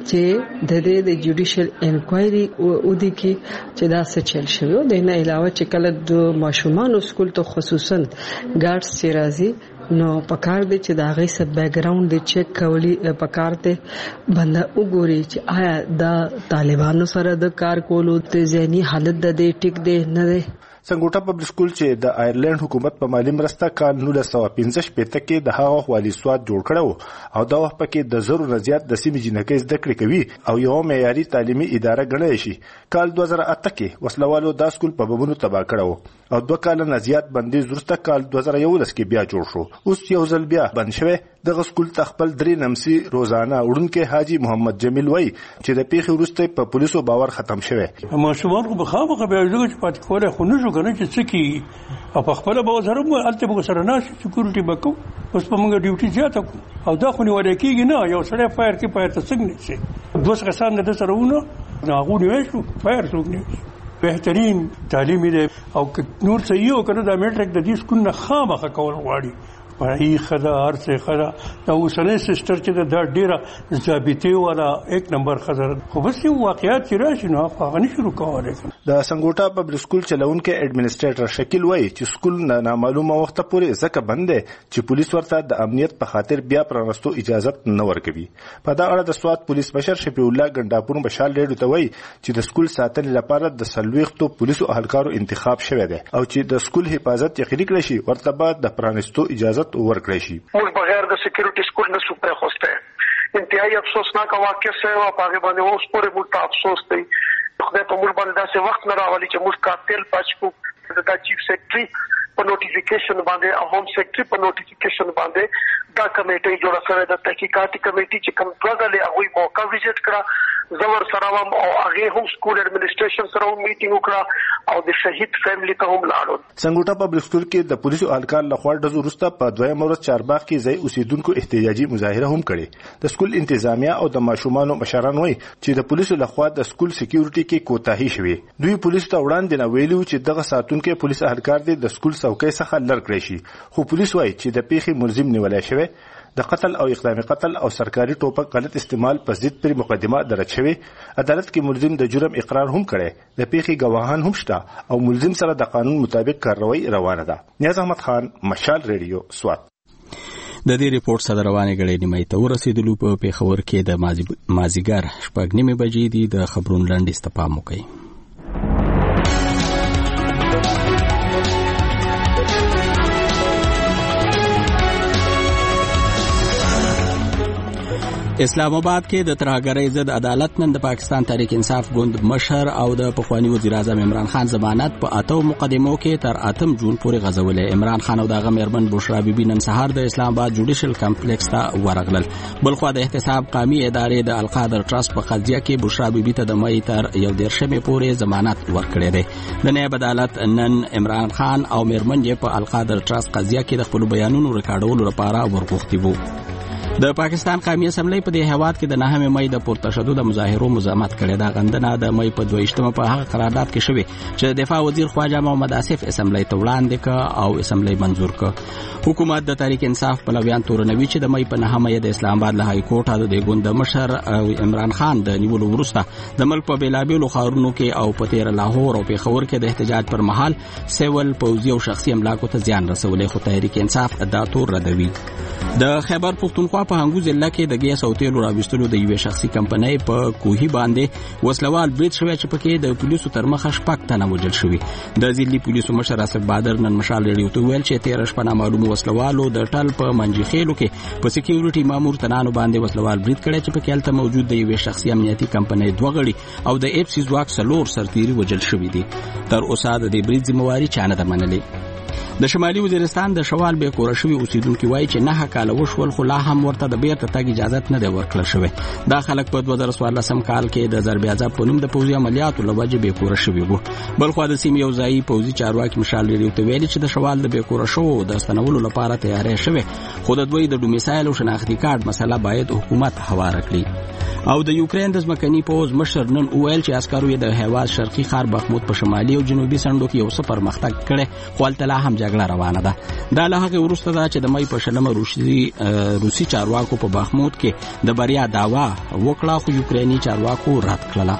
چې د دې د جوډیشل انکوایري او د کی چې دا څه چل شوی د نه علاوه چې کله د ماشومان سکول ته خصوصا ګارډز چې راځي نو پکار دی چې دا غي سب بیک گراوند دی چیک کولی پکار دی بنده وګوري چې آیا دا طالبانو سره د کار کولو ته ذهني حالت د دې ټیک دی نه دی. سنګوټا پبلک سکول چې د آیرلند حکومت په مالی مرسته کال 1915 کې د هغه والي سواد جوړ کړو او دا وخت پکې د زرو نه زیات د سیمې جنکې زده کړې کوي او یو معیاري تعلیمي اداره ګڼل شي. کال 2008 کې وسلوالو دا سکول په بمونو تباہ کړو او 2 کال نه زیات بندیز وروسته کال 2011 کې بیا جوړ شو. اوس یو ځل بیا بند شوی. دغه سکول تخپل درې نمسي روزانه وړونکو حاجی محمد جمیل وای چې د پیښې وروسته په پولیسو باور ختم شوی. ماشومان کو بخامه بیا چې پات کوله خو نه شو کنه چې څکی او په خپل به زره مو الته به سره نه سکیورټي بکو اوس په موږ ډیوټي زیاته کو او دا خو نه ورې کیږي نه یو سره فایر کې پایر ته څنګه شي 2 کسان د سره ونه ناغو نیو شو فایر څوک بهترین تعلیم دی او نور څه یو کنه د میټریک د دې سکول نه خامخه کول غواړي پړای خدا ارڅه خدا دا اوسنۍ سسټر چې دا ډیره ضابطه والا 1 نمبر خزر خو بس یو واقعیت چې راشي نو هغه نه شروع کوله. د سنګوټا پبلک سکول چلونکو اډمنسټریټر شکیل وای چې سکول نه معلومه وخت پورې ځکه بند دي چې پولیس ورته د امنیت په خاطر بیا پرانستو اجازه نه ورکوي. په دا اړه د سواد پولیس مشر شفیع الله ګنداپور بشال ډېډو ته وای چې د سکول ساتنې لپاره د سلويختو پولیسو اهلکارو انتخاب شوی دی او چې د سکول حفاظت یقیني کړي شي ورته بعد د پرانستو اجازه ورکړي شي. موږ بغیر د سکیورټي سکول نه سو پرې خوسته انتهایی افسوسناک واقع سره او هغه باندې اوس پورې موږ ته افسوس دی. خدای په موږ باندې داسې وخت نه راولي چې موږ قاتل پچ کو د چیف سیکرټري په نوټیفیکیشن باندې او هوم سیکرټري په نوټیفیکیشن باندې دا کمیټه جوړه شوې ده. تحقیقاتي کمیټه چې کوم پرځله هغه موقع وزټ کړه زور سره او هغه هم سکول اډمنسټریشن سره میټینګ وکړه او د شهید فیملی ته هم لاړو. سنگوټا پبلک سکول کې د پولیسو اهلکار لخوا د زورسته په دویم ورځ چارباغ کې ځای اوسیدونکو احتجاجي مظاهره هم کړې. د سکول انتظامیه او د ماشومانو مشران وایي چې د پولیسو لخوا د سکول سکیورټي کې کوتاهي شوې. دوی پولیسو ته وړاندې نه ویلو چې دغه ساتونکو پولیس اهلکار دي د سکول څوکۍ څخه لر کړی شي، خو پولیس وایي چې د پیښې ملزم نیولای شوی. د قتل او اقدام قتل او سرکاري ټوپک غلط استعمال په ضد پر مقدمه درج شوی. عدالت کې ملزم د جرم اقرار هم کړی. د پیښې گواهان هم شته او ملزم سره د قانون مطابق کاروایی روانه ده. نیاز احمد خان، مشال ریډیو، سوات. د دې ریپورت سره روانې غړې نیمه ته ورسېدلو. په پیښور کې د مازیګر 6:30 بجې دي. د خبرونو لنډیز ته پام وکړئ. اسلام آباد کې د ترهګرۍ ضد عدالت نن د پاکستان تحریک انصاف ګوند مشر او د پخوانی وزیر اعظم عمران خان ضمانت په 8 مقدمو کې تر 8 جون پورې غځولې. عمران خان او دغه مېرمن بشرا بیبي نن سهار د اسلام آباد جوډیشل کمپلیکس ته ورغلل. بلخوا د احتساب قومي ادارې د القادر ټرست په قضیه کې بشرا بیبي ته د مې تر 11 پورې ضمانت ورکړی دی. د نیاب عدالت نن عمران خان او مېرمن یې په القادر ټرست قضیه کې د خپل بیانونو ریکارډولو لپاره ورغوښتي وو. د پاکستان قومي اسمبلی په دې هیواد کې د 9 مې د پورته شدو د مظاهرو مزاحمت کړي. دا غندنه د مې په 22 په هغه قرارداد کې شوې چې دفاع وزیر خواجه محمد آصف اسمبلی ته وړاندې ک او اسمبلی منزور ک. حکومت د تحریک انصاف پلویان تورنوي چې د مې په 9 مې د اسلام آباد له های کورټ د ګوند مشر عمران خان د نیولو وروسته د ملک په بیلابیلو ښارونو کې او په تیر لاهور او پیښور کې د احتجاج پر مهال سیول پوځي او شخصي املاکو ته زیان رسولې، خو تحریک انصاف دا تور ردوي. د خیبر پختونخوا په هنګو ضلع کې د ګیس او تیلو راوستلو د یوې شخصي کمپنۍ په کوهي باندې وسلوال برید شوی چې پکې د پولیسو تر مخه 6 تنه وژل شوي. د ضلعي پولیسو مشر اسد بادر نن مشال ریډیو ته ویل چې 13 شپه نامعلومو وسلوالو د ټل په منجخیلو کې په سکیورټي مامور تنانو باندې وسلوال برید کړی چې پکې الته موجود د یوې شخصي امنیتي کمپنۍ 2 غړي او د اف سی ځواک 4 سرتیري وژل شوي دي. تر اوسه د دې برید ذمہواری چا نه ده منلې. د شمالي وزیرستان د شوال به کور شوی اوسیدونکو وایي چې 9 کاله وشول خو لا هم ورته د بیرته تګ اجازه نه دی ورکړل شوی. دا خلک په 2014 کال کې د ضربیازه په نوم د پوځي عملیاتو لوجه به کور شوی وو. بلخو د سیمې یو ځای پوځي چارواکي مشال ریډیو ته ویلي چې د شوال د به کور شو د ستنولو لپاره تیاری شوی، خو د دوی د ډومیسایل او شناختی کارت مسله باید حکومت هواره کړي. او د یوکرين د ځمکني پوز مشر نن ویل چې عسکرو یې د هیواز شرقي خار بخمود په شمالي او جنوبي سندو کې یو څه پرمختګ کړي، خو الته لا هم جګړه روانه ده. دا له هغه وروسته ده چې د مې په شلمه روسي چارواکو په بخمود کې د بریا داوا وکړه، خو یوکريني چارواکو رد کړله.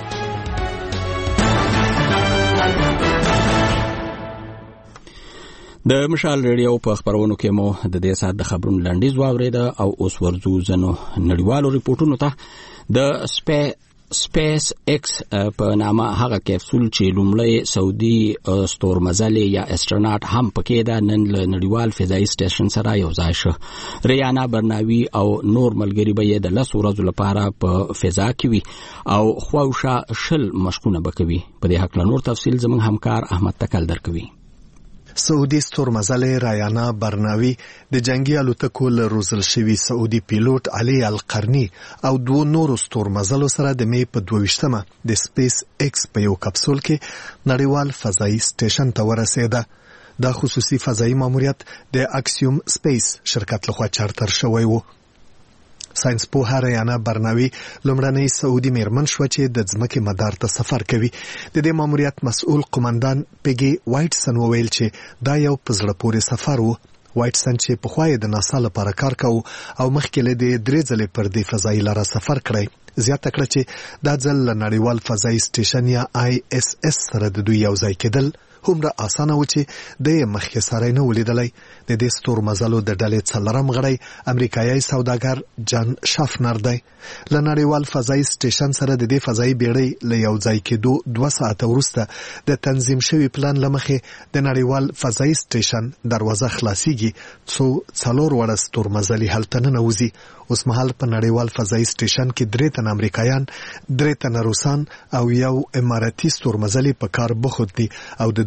د مشال ریډیو په خبرونو کې مو د دې سات د خبرونو لنډیز واوریده او اوس ورځو زنو نړیوالو ریپورتونو ته. د سپیس ایکس په نامه هغه کپسول چې لومړی سعودي ستورمزلې یا استروناټ هم پکې ده نن له نړیوال فضایي سټیشن سره یو ځای شو. ریانا برناوي او نور ملګري به یې د 10 ورځو لپاره په فضا کې وي او خواوشا شل مشقونه بکوي. په دې حق له نور تفصیل زموږ همکار احمد تکل درکوي. سعودي ستورمزلې رایانا برناوي د جنگي الوتکو له روزل شوي سعودي پیلوټ علي القرني او 2 نورو ستورمزلو سره د مې په 22مه د سپیس ایکس په یو کپسول کې نړیوال فضایي سټیشن ته ورسېده. دا خصوصي فضایي ماموریت د اکسیوم سپیس شرکت لخوا چارتر شوی و. ساينس پوه ریانا برناوي لومړنۍ سعودي میرمن شو چې د ځمکې مدار ته سفر کوي. د دې ماموریت مسؤل قومندان پیګي وایټسن وویل چې دا یو پزړه پورې سفر و. وایټسن چې په خوای د ناسا لپاره کار کوي او مخکې له دې 3 ځلې پر دې فضایي لاره سفر کړی، زیاته کړه چې دا ځل نړیوال فضایي سټیشن یا ISS سره د دوی یو ځای کېدل همره اسانه و چې د مخکې سره نه ولیدلای. د دې ستورمزلو د ډلې څلورم غړی امریکایي سوداګر جان شافنر دی. له نړیوال فضایي سټیشن سره د دې فضایي بیړۍ له یو ځای کېدو 2 ساعته وروسته د تنظیم شوی پلان لمخې د نړیوال فضایي سټیشن دروازه خلاصيږي څو 4 وړه ستورمزلي هلته ننوځي. اوس مهال په نړیوال فضایي سټیشن کې 3 تن امریکایان، 3 تن روسان او یو اماراتي ستورمزلي په کار بوخت دي او د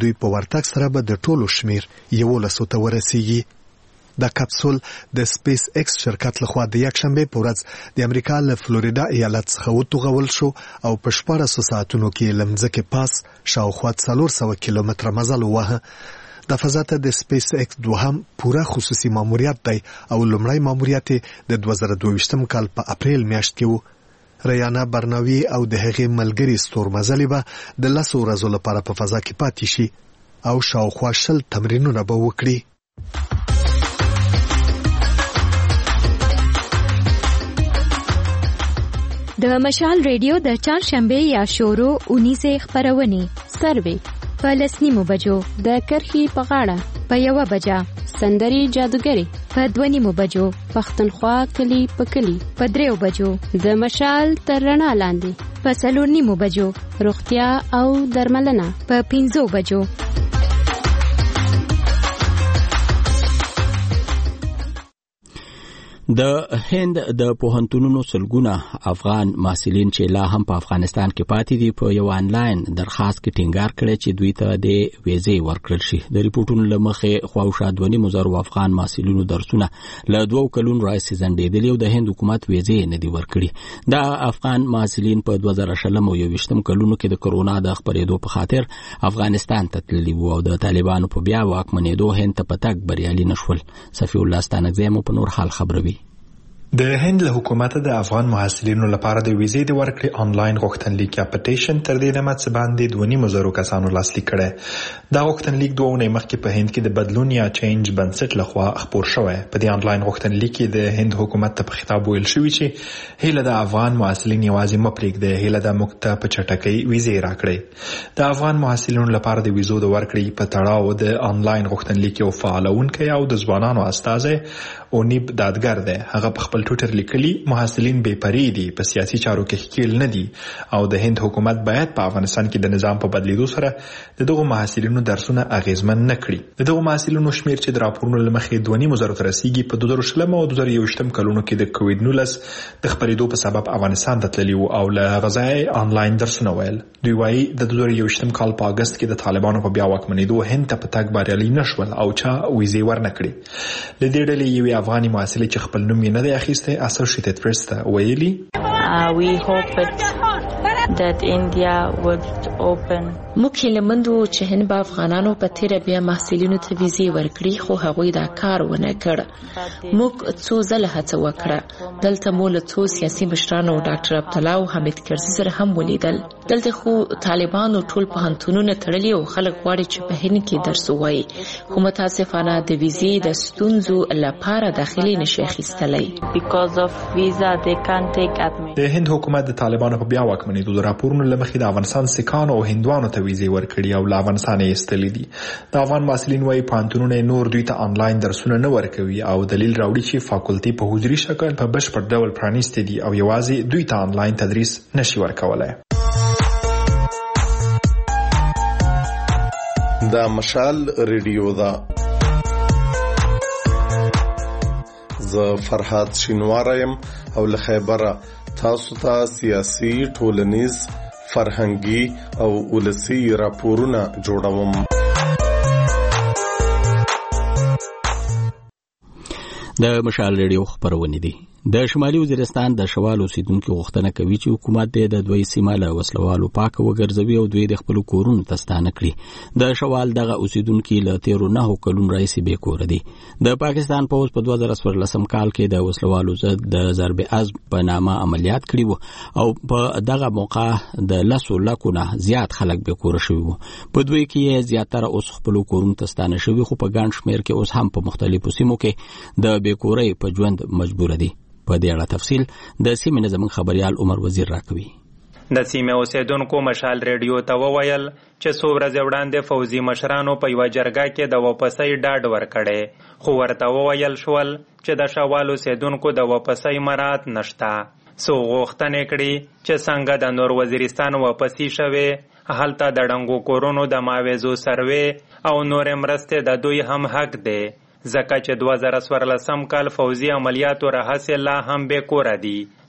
دوی په ورتګ سره به د ټولو شمیر 11 ته ورسیږي. دا کپسول د سپیس ایکس شرکت لخوا د یکشنبه په ورځ د امریکا له فلوریدا ایالت څخه وتوغول شو او په 14 ساعتونو کې لمځکه پاس شاوخوا 400 کیلومتره مزل ووهه. د فضا ته د سپیس ایکس دوهم پوره خصوصي ماموریت دی او لومړی ماموریت د 2022 کال په اپریل میاشت کې و. ریانا برناوی او د هغې ملګری ستورمزلې به د 10 ورځو لپاره په فضا کې پاتې شي او شاوخوا 10 تمرینونه به وکړي. د مشال ریډیو د چهارشنبه یا شورو 19 خبرونه سروي په 10 بجو د کرخي په غاړه په 1 بجا سندري جادوګری په 2 بجو پښتونخوا کلی په کلی په 3 بجو د مشال تر رڼا لاندې په 4 بجو روغتیا او درملنه په 5 بجو. د هند د پوهنتونونو سلګونه افغان محصلین چې لا هم په افغانستان کې پاتې دي په یو انلاین درخواست کې ټینګار کړی چې دوی ته د ویزې ورکړل شي. د ریپورتونو له مخې خواوشا 2.5 افغان محصلینو درسونه له 2 کلونو راځي ځنډېدلي او د هند حکومت ویزې نه دی ورکړي. دا افغان محصلین په 2020 او 2021 کلونو کې د کرونا د خپرېدو په خاطر افغانستان ته تللي وو او د طالبانو په بیا واکمنېدو هند ته پتک بریالي نشول. صفی الله ستانکزی مو په نور حال خبروي. د هند له حکومت د افغان محصلینو لپاره د ویزې د ورکړې آنلاین غوښتنلیک اپلیکیشن تر دې دمه څه باندې 2.5 کسانو لاسلیک کړي. دا غوښتنلیک 2 ونې مخکې په هند کې د بدلون یا چینج بنسټ لخوا خپور شوی. په دې آنلاین غوښتنلیک کې د هند حکومت ته په خطاب ویل شوی چې هیله د افغان محصلین یوازې مپریږدي، هیله د مکته په چټکۍ ویزې راکړي. د افغان محصلینو لپاره د ویزو د ورکړې په تړاو د آنلاین غوښتنلیک یو فعالونکی او د ځوانانو استازی اونیب دادګر دی. هغه په خپل ټویټر لیکلي محصلین بې پرې دي، په سیاسي چارو کې ښکیل نه دي او د هند حکومت باید په افغانستان کې د نظام په بدلیدو سره د دغو محصلینو درسونه اغیزمن نه کړي. د دغو محصلینو شمیر چې د راپورونو له مخې 2.5 ته رسیږي په 2020 او 2021 کلونو کې د کووډ-19 د خپرېدو په سبب افغانستان ته تللي وو او له غذای آنلاین درسونه ویل. دوی وایي د 2021 کال په اگست کې د طالبانو په بیا واکمنېدو هند ته په تګ بریالي نشول او چا ویزې ورنکړي. له دې ډلې یوې افغاني محصلې چې خپل نوم یې نه دی اخیستی Associated Press ته ویلي we hoped that India would open. موږ هیلهمند وو چې هند به افغانانو په تیره بیا محصلینو ته ویزې ورکړي، خو هغوی دا کار ونه کړ. موږ څو ځله هڅه وکړه. دلته مو له څو سیاسي مشرانو ډاکټر عبدالله او حمید کرزي سره هم ولیدل. دلته خو طالبانو ټول پوهنتونونه تړلي او خلک غواړي چې په هند کې درس ووایي، خو متاسفانه د ویزې د ستونزو لپاره داخلي نشي اخیستلی. Because of visa they can't take admission. د هند حکومت د طالبانو په بیا واکمنېدو د راپورونو له مخې د افغانستان سکانو او هندوانو ته ویزې ورکړي او له افغانستان یې ایستلي دي. د افغان محصلین وايي پوهنتونونه نور دوی ته آنلاین درسونه نه ورکوي او دلیل راوړي چې فاکولټي په حضوري شکل په بشپړ ډول پرانیستي دي او یوازې دوی ته آنلاین تدریس نشي ورکولای. دا مشال ریډیو دا زه فرحات شینوارم او له خیبره تاسو ته سیاسي، ټولنیز، فرهنګي او ولسی راپورونه جوړوم. د مشال ریډیو خبرونه دي. د شمالي وزیرستان د شوال اوسیدونکو غوښتنه کوي چې حکومت د دوی سیمه له وسلوالو پاک وګرځوي او دوی د خپل کورونو ته ستانه کړي. د شوال دغه اوسیدونکو له 13 کلونو راځي به کور دي. د پاکستان پوز په 2014 کال کې د وسلوالو ضد د ضرب عزم په نامه عملیات کړي وو او په دغه موقع د 10 لکونه زیات خلک به کور شوي وو. په دوی کې زیاتره اوس خپل کورونو ته ستانه شوي، خو په ګڼ شمېر کې اوس هم په مختلفو سیمو کې د بیکورۍ په ژوند مجبور دي. په دې اړه تفصیل د سیمې نظم خبريال عمر وزیر راکوي. د سیمې اوسیدونکو مشال ریډیو ته وویل چې څو ورځې وړاندې فوزي مشرانو په یوه جرګه کې د واپسۍ ډاډ ورکړی، خو ورته وویل شول چې د شوال اوسیدونکو د واپسۍ مراعات نشته. څو غوښتنې کړي چې څنګه د نور وزیرستان واپسي شوې، هلته د ډنګو کورونو د معاوضو سروې او نورې مرستې د دوی هم حق دی، ځکه چې 2014 کال فوزي عملیاتو راهیسې لا هم بې کوره دي.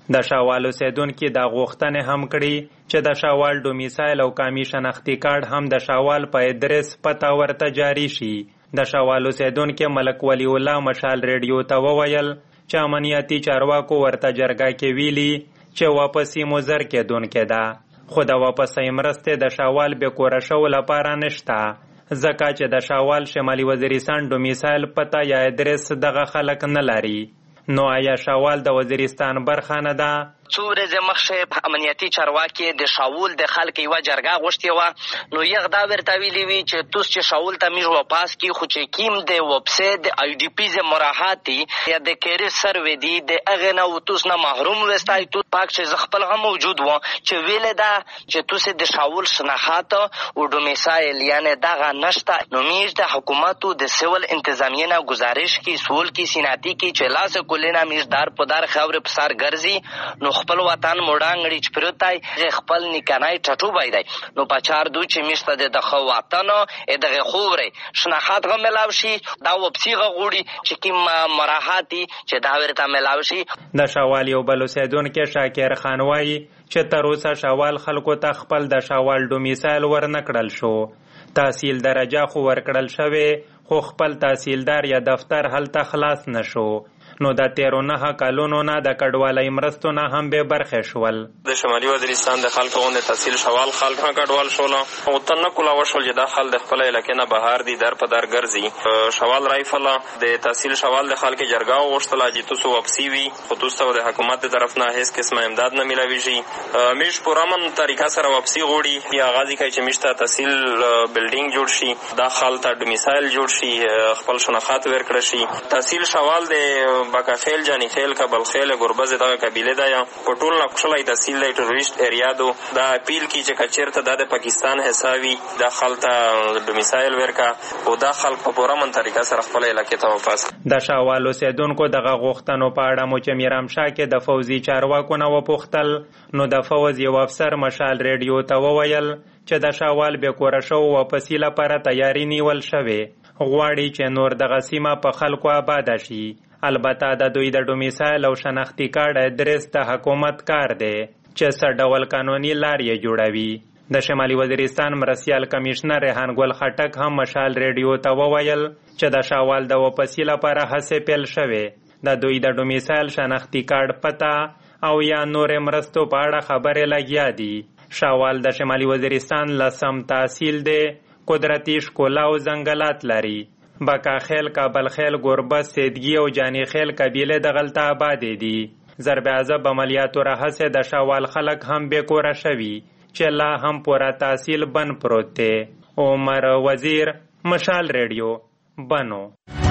د شاوال اوسیدونکو دا غوښتنې هم کړي چې د شاوال ډومیسایل او قومي شناختی کارت هم د شاوال په ادرس پته ورته جاری شي. د شاوال اوسیدونکو ملک ولی الله مشال ریډیو ته وویل چې امنیتي چارواکو ورته جرګه کې ویلي چې واپسې مزر کېدونکې ده، خو د واپسې مرستې د شاوال بې کوره شو لپاره نشته، ځکه چې د شاوال شمالي وزیرستان ډومیسایل پته یا ادرس دغه خلک نه لري. نو آیا شاوال د وزیرستان برخه نه ده؟ څو ورځې مخکې امنیتي چارواکي د شاول د خلک یوه جرګه غوښتې وه، نو یغ دا ورته ویلي وي چې توس چې شاول ته میږ واپاس کی، خو چې کیم د وبسې د آی ډي پی مراحاتي یا د کیری سروې دي د هغې نه و توس نه محروم وستی. تو پاک چې زه خپل هم موجود وم چې ویلې ده چې توس د شاول شناخت او ډومیسایل یعنې دغه نشته. نو میږ د حکومتو د سیول انتظامیې نه گزارش کی سول کی سیناتی کی چې لاس کلینا میږ دار په دار خاورې په سر ګرځي، نو خپل وطن موډانګړي چې پروتای خپل نکنای ټټو بایدای. نو پچار دو چې میشته د خو وطن دغه خووري شناخت غو ملاو شي دا وبسیغه غوړي چې کیم مراحاتي چې دا ورته ملاو شي. د شاوال یو بل اوسیدونکو شاکر خان وایي چې تر اوسه شاوال خلکو ته خپل د شاوال ډومیسایل ورنکړل شو، تحصیل درجه خو ورکړل شوې، خو خپل تحصیلدار یا دفتر هلته خلاص نشو. نو د 13 کلونو نه د کډوالۍ مرستو نه هم به برخه شول. د شمالي وزیرستان د خلکو غونډه تحصیل شوال خلک نه کډوال شول او تنه کولا وشول چې د خلک د خپل علاقې نه بهر دي در په در ګرځي. شوال رایفل د تحصیل شوال د خلک جرګه وغوښتله چې تاسو واپسی وي، خو تاسو د حکومت د طرف نه هیڅ قسمه امداد نه ملويږي. میش په رامن طریقه سره واپسی غوړي یا غازی کوي چې میشته تحصیل بلډینګ جوړ شي، د خلک ډومیسایل جوړ شي، خپل شناخت ورکړي شي. تحصیل شوال د باکاخیل جانی خیل کابل خیل ګربز دغه قبیله ده یا په ټول نقشلای تحصیل د ټوریست ایریا دو دا اپیل کی چې کچیرته د پاکستان حسابي د خلطه ډومیسایل ورکا او د خلک په پوره من طریقه سره خپل علاقې ته واپس. د شاوال اوسیدونکو دغه غوښتنو په اړه مو چې میرام شاه کې د فوزي چارواکو نه وپوښتل، نو د فوز یو افسر مشال ریډیو ته وویل چې د شاوال بې کوره شو واپسي لپاره تیاری نیول شوې، غواړي چې نور دغه سیمه په خلکو آباده شي. البته د دوی د ډومیسایل او شناختی کارت ادرس د حکومت کار دی چې څه ډول قانوني لار یې جوړوي. د شمالي وزیرستان مرستیال کمیشنر ریحان ګل خټک هم مشال ریډیو ته وویل چې د شاوال د واپسی لپاره هڅې پیل شوې، د دوی د ډومیسایل شناختی کارت پته او یا نور مرستو په اړه خبرې لګیا دي. شاوال د شمالي وزیرستان لسم تحصیل دی، قدرتی ښکلا او ځنګلات لري. باکاخیل کابل خیل ګربز سیدگی او جانی خیل قبیله دغلته آبادې دي. ضرب عذاب عملیاتو راهسې د شاوال خلک هم بې کوره شوي چې لا هم پوره تحصیل بند پروت دی. عمر وزیر، مشال ریډیو، بنو.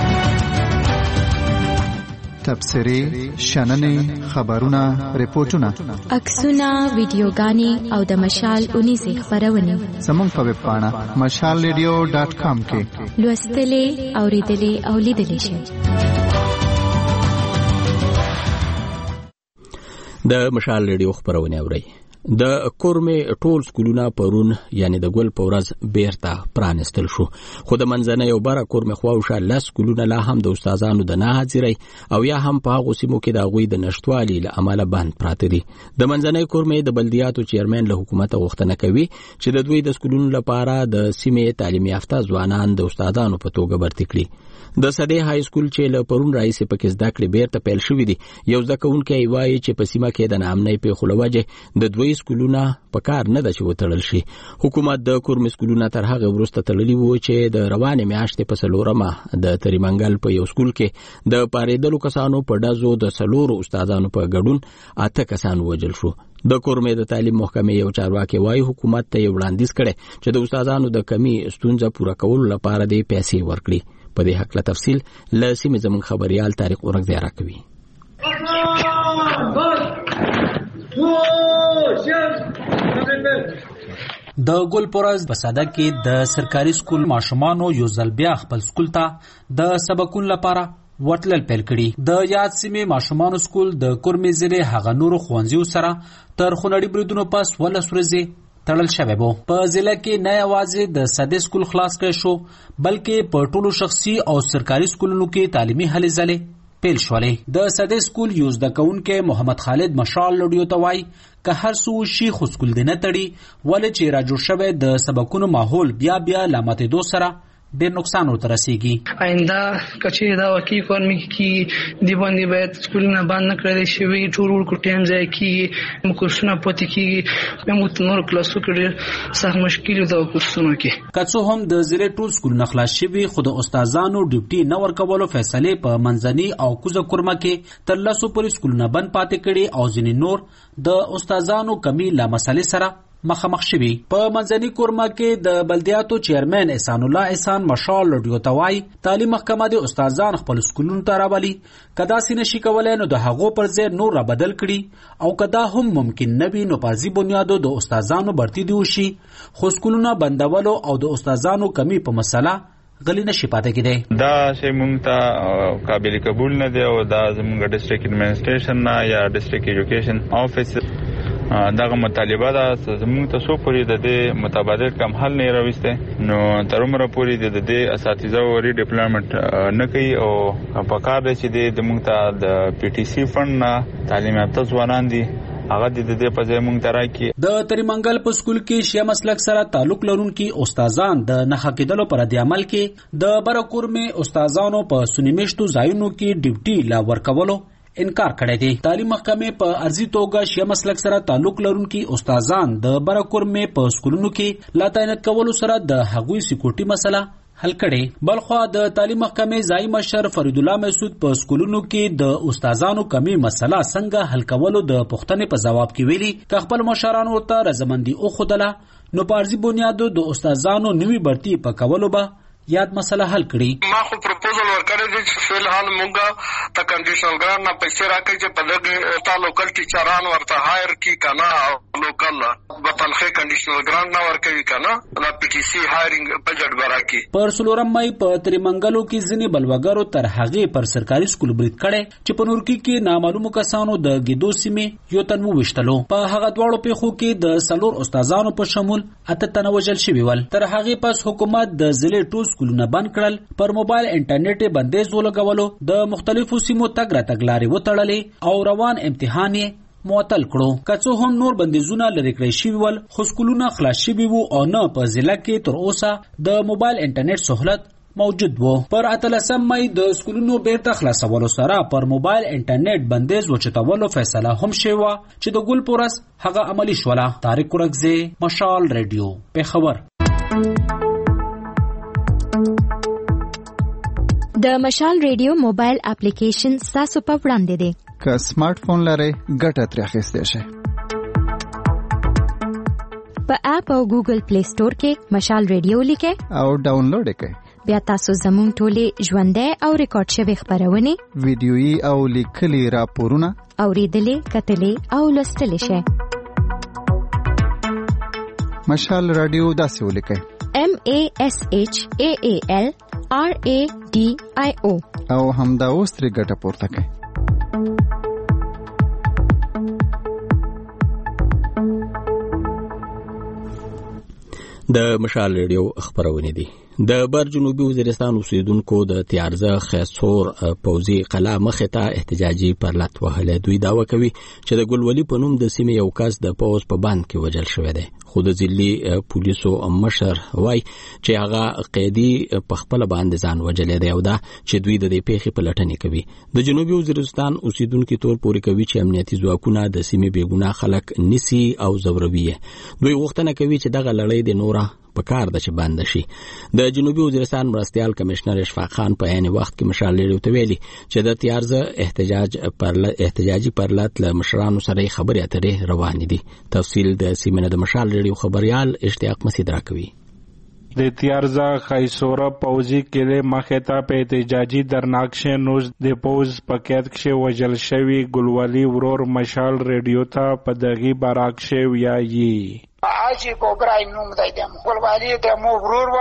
تبصرې، شننې، خبرونه، ریپورتونه، عکسونه، ویډیوګانې او د مشال اونیزې خبرونه زموږ په ویب پاڼه mashalradio.com کې لوستلې، اوریدلې او لیدلې شئ. د مشال ریډیو خبرونه اورئ. د کورمې ټول سکولونه پرون یعنی د ګل په ورځ بیرته پرانستل شو، خو د منځنۍ او بره کورمې خواوشا لس سکولونه لا هم د استادانو د نه حاضرۍ او یا هم په هغو سیمو کې د هغوی د نشتوالي له امله بند پراته دي. د منځنۍ کورمې د بلدیاتو چیرمن له حکومته غوښتنه کوي چې د دوی د سکولونو لپاره د سیمې تعلیم یافته ځوانان د استادانو په توګه برتي کړي. د سده های سکول چې له پرون راځي پکې زده کړې بیرته پیل شوې دي. یو زده کوونکی وایي چې په سیمه کې د ناامنۍ پیښو له وجې د دوی سکولونه په کار نه ده چې وتړل شي. حکومت د کورمې سکولونه تر هغه وروسته تړلي وو چې د روانې میاشتې په 4مه د تریمنګل په یو سکول کې د پاریدلو کسانو په ډزو د 4 استادانو په ګډون 8 کسان وژل شو. د کورمې د تعلیم محکمې یو چارواکي وایي حکومت ته یو وړاندیز کړي چې د استادانو د کمی ستونزه پوره کولو لپاره د پیسې ورکړي. په دې حق له تفصیل له سیمې زموږ خبريال طارق اورګزی راکوي. د ګل پورز په صدا کې د سرکاري سکول ماشومانو یو ځل بیا خپل سکول ته د سبقون لپاره ورتلل پیل کړي. د یاد سیمې ماشومانو سکول د کورمې ضلع هغه نورو ښوونځیو سره تر خونړي بریدونو پس 12 ورځې تړل شوی وو. په ضلع کې نه یوازې د ساده سکول خلاص کړی شو بلکې په ټولو شخصي او سرکاري سکولونو کې تعلیمي هلې ځلې پیل شولې. د سده سکول یو زده کوونکی محمد خالد مشال لډیو ته وایي که هر څه وشي خو سکول دې نه تړي ولې چې را جوړ شوی د سبقونو ماحول بیا لا ماتېدو سره ډېر نقصان ورته رسیږي. آینده کچې دا واقعي فارمي کې دی باندې باید سکولونه بند نه کړل شي ټول ورکو ټایم ځای کې کورسونه پاتې کېږي موږ نور کلاسو کې سخت مشکل د کورسونو کې که څه هم د ضلع ټول سکولونه خلاص شوي خو د استادانو ډیوټي نه ورکولو فیصلې په منځني او کوزه کورمه کې تر 10 پورې سکولونه بند پاتې کړي او ځینې نور د استادانو کمی له مسلې سره مخامخ شوي. په منځني کورمه کې د بلدیاتو چیرمن احسان الله احسان مشال لډیو ته وایي تعلیم محکمه د استادان خپل سکولونو ته راولي که داسې نشي کولی نو د هغو پر ځای نور را بدل کړي او که دا هم ممکن نه وي نو په ارضي بنیادو د استادانو برتي دي وشي خو سکولونه بندولو او د استادانو کمی په مسله غلی نشي پاتې کېدی. دا شی مونږ ته قابل قبول نه دی او دا زموږ ډسټریکټ ایڈمنسټریشن نه یا ډسټریکټ ایجوکیشن آفیس دغه مطالبه ده زموږ ته څو پورې د دې متبادل کم حل نه راوسته نو تر عمره پورې د دې اساتذه او ری ډیپلویمنٹ نه کوي او په کار دی چې د موږ ته د پی ټی سی فند نه تعلیم یافته ځوانان دي هغه د دې په ځای موږ ته راکړي. د تریمنګل په سکول کې شیعه مسلک سره تعلق لرونکي استادان د نه کېدلو پر د عمل کې د برکورمې استادانو په سنیمشتو ځایونو کې ډیوټي لا ورکولو انکار کړی دی. تعلیم محکمې په ارضي توګه شیعه مسلک سره تعلق لرونکي استادان د برکورمې په سکولونو کې لا تعینات کولو سره د هغوی سکیورټي مسله حل کړي. بلخوا د تعلیم محکمې ځایي مشر فرید الله مسعود په سکولونو کې د استادانو کمی مسله څنګه حل کولو د پوښتنې په ځواب کې ویلي که خپل مشرانو ورته رضامندي وښودله نو په ارضي بنیادو د استادانو نوي برتي په کولو به یاد مسله حل کړي. ما خو پروپوزل ورکړی دی چې فی الحال مونږ ته کنډیشنل ګرانټ نه پیسې راکړي چې په دغه تا لوکل ټیچران ورته هایر کی کنه لوکل په تنخواه کنډیشنل ګرانټ نه ورکوي کنه دا پی ټی سی هایرینګ بجټ براکي. پر 16 مې په تریمنګلو کې ځینې بلوګرو تر هغه پر سرکاري سکول برید کړي چې په نورکی کې نامعلومو کسانو د ګیدو سیمې یو تن وشتلو. په هغه دواړو پیښو کې د سلور استادانو په شمول 8 تنه وژل شوي ول. تر هغه پس حکومت د ضلع ټول سکولونه بند کړل پر موبایل انټرنیټ بندیز ولګولو د مختلفو سیمو تګ راتګ لارې وتړلې او روان امتحان معطل کړو. که څه هم نور بندیزونه لرې کړی شوي ول خو سکولونه خلاص شوي وو او نه په ضلع کې تر اوسه د موبایل انټرنیټ سہولت موجود وو. پر 18 مې د سکولونو بیرته خلاصولو سره پر موبایل انټرنیټ بندیز وچتولو فیصله هم شوه چې د ګل پورس هغه عملی شوله. طارق قرقزی مشال ریډیو پیښور. د مشال ریډیو موبایل اپلیکیشن تاسو په وړاندې دی. که سمارټ فون لرئ ګټه ترې اخیستی شئ. په اپ او ګوګل پلی سٹور کې مشال ریډیو لیکئ او ډاونلوډ یې کړئ. بیا تاسو زموږ ټولې ژوندۍ او ریکارډ شوي خپرونې ویډیويي او لیکلي راپورونه اورېدلې کتلې او لوستلی شئ. مشال رادیو داسې ولیکئ MASHAALRADIO او همدا اوس ترې ګټه پورته کړئ. د مشال ریډیو خبرونه دي. د بر جنوبي وزیرستان اوسیدونکو د تیارزه خیسور پوزي قلا مخه ته احتجاجي پرلط وهله. دوی داوا کوي چې د ګلولي په نوم د سیمې یو کس د پوز په باند کې وژل شوی دی. خو د ځلي پولیسو مشر وای چې هغه قیدی په خپل باندې ځان وژلې دی او دا چې دوی د دې پیښې په لټنې کوي. د جنوبي وزیرستان اوسیدونکو تور پوري کوي چې امنیتي ځواکونه د سیمې بیګناه خلک نسی او زوروي. دوی غوښتنه کوي چې دغه لړۍ د نوره په کار د چې بند شي. د جنوبي وزیرستان مرستيال کمشنر اشفاق خان په عین وخت کې مشال لري ته ویلي چې د تیارزه احتجاجي پرلط له مشرانو سره خبرې اترې روان دي. تفصیل د سیمنه د مشال لري خبريال اشتیاق مسعود راکوي. د تیارزه خیسوره پوزي کې مخه په احتجاجي درناکشه نوز د پوز پکېت کې وجل شوی ګلوالي ورور مشال ریډیو ته په دغه باراکشه ویایي عاجي ګوبرای نوم دی د ګلوالي د مو ورور وا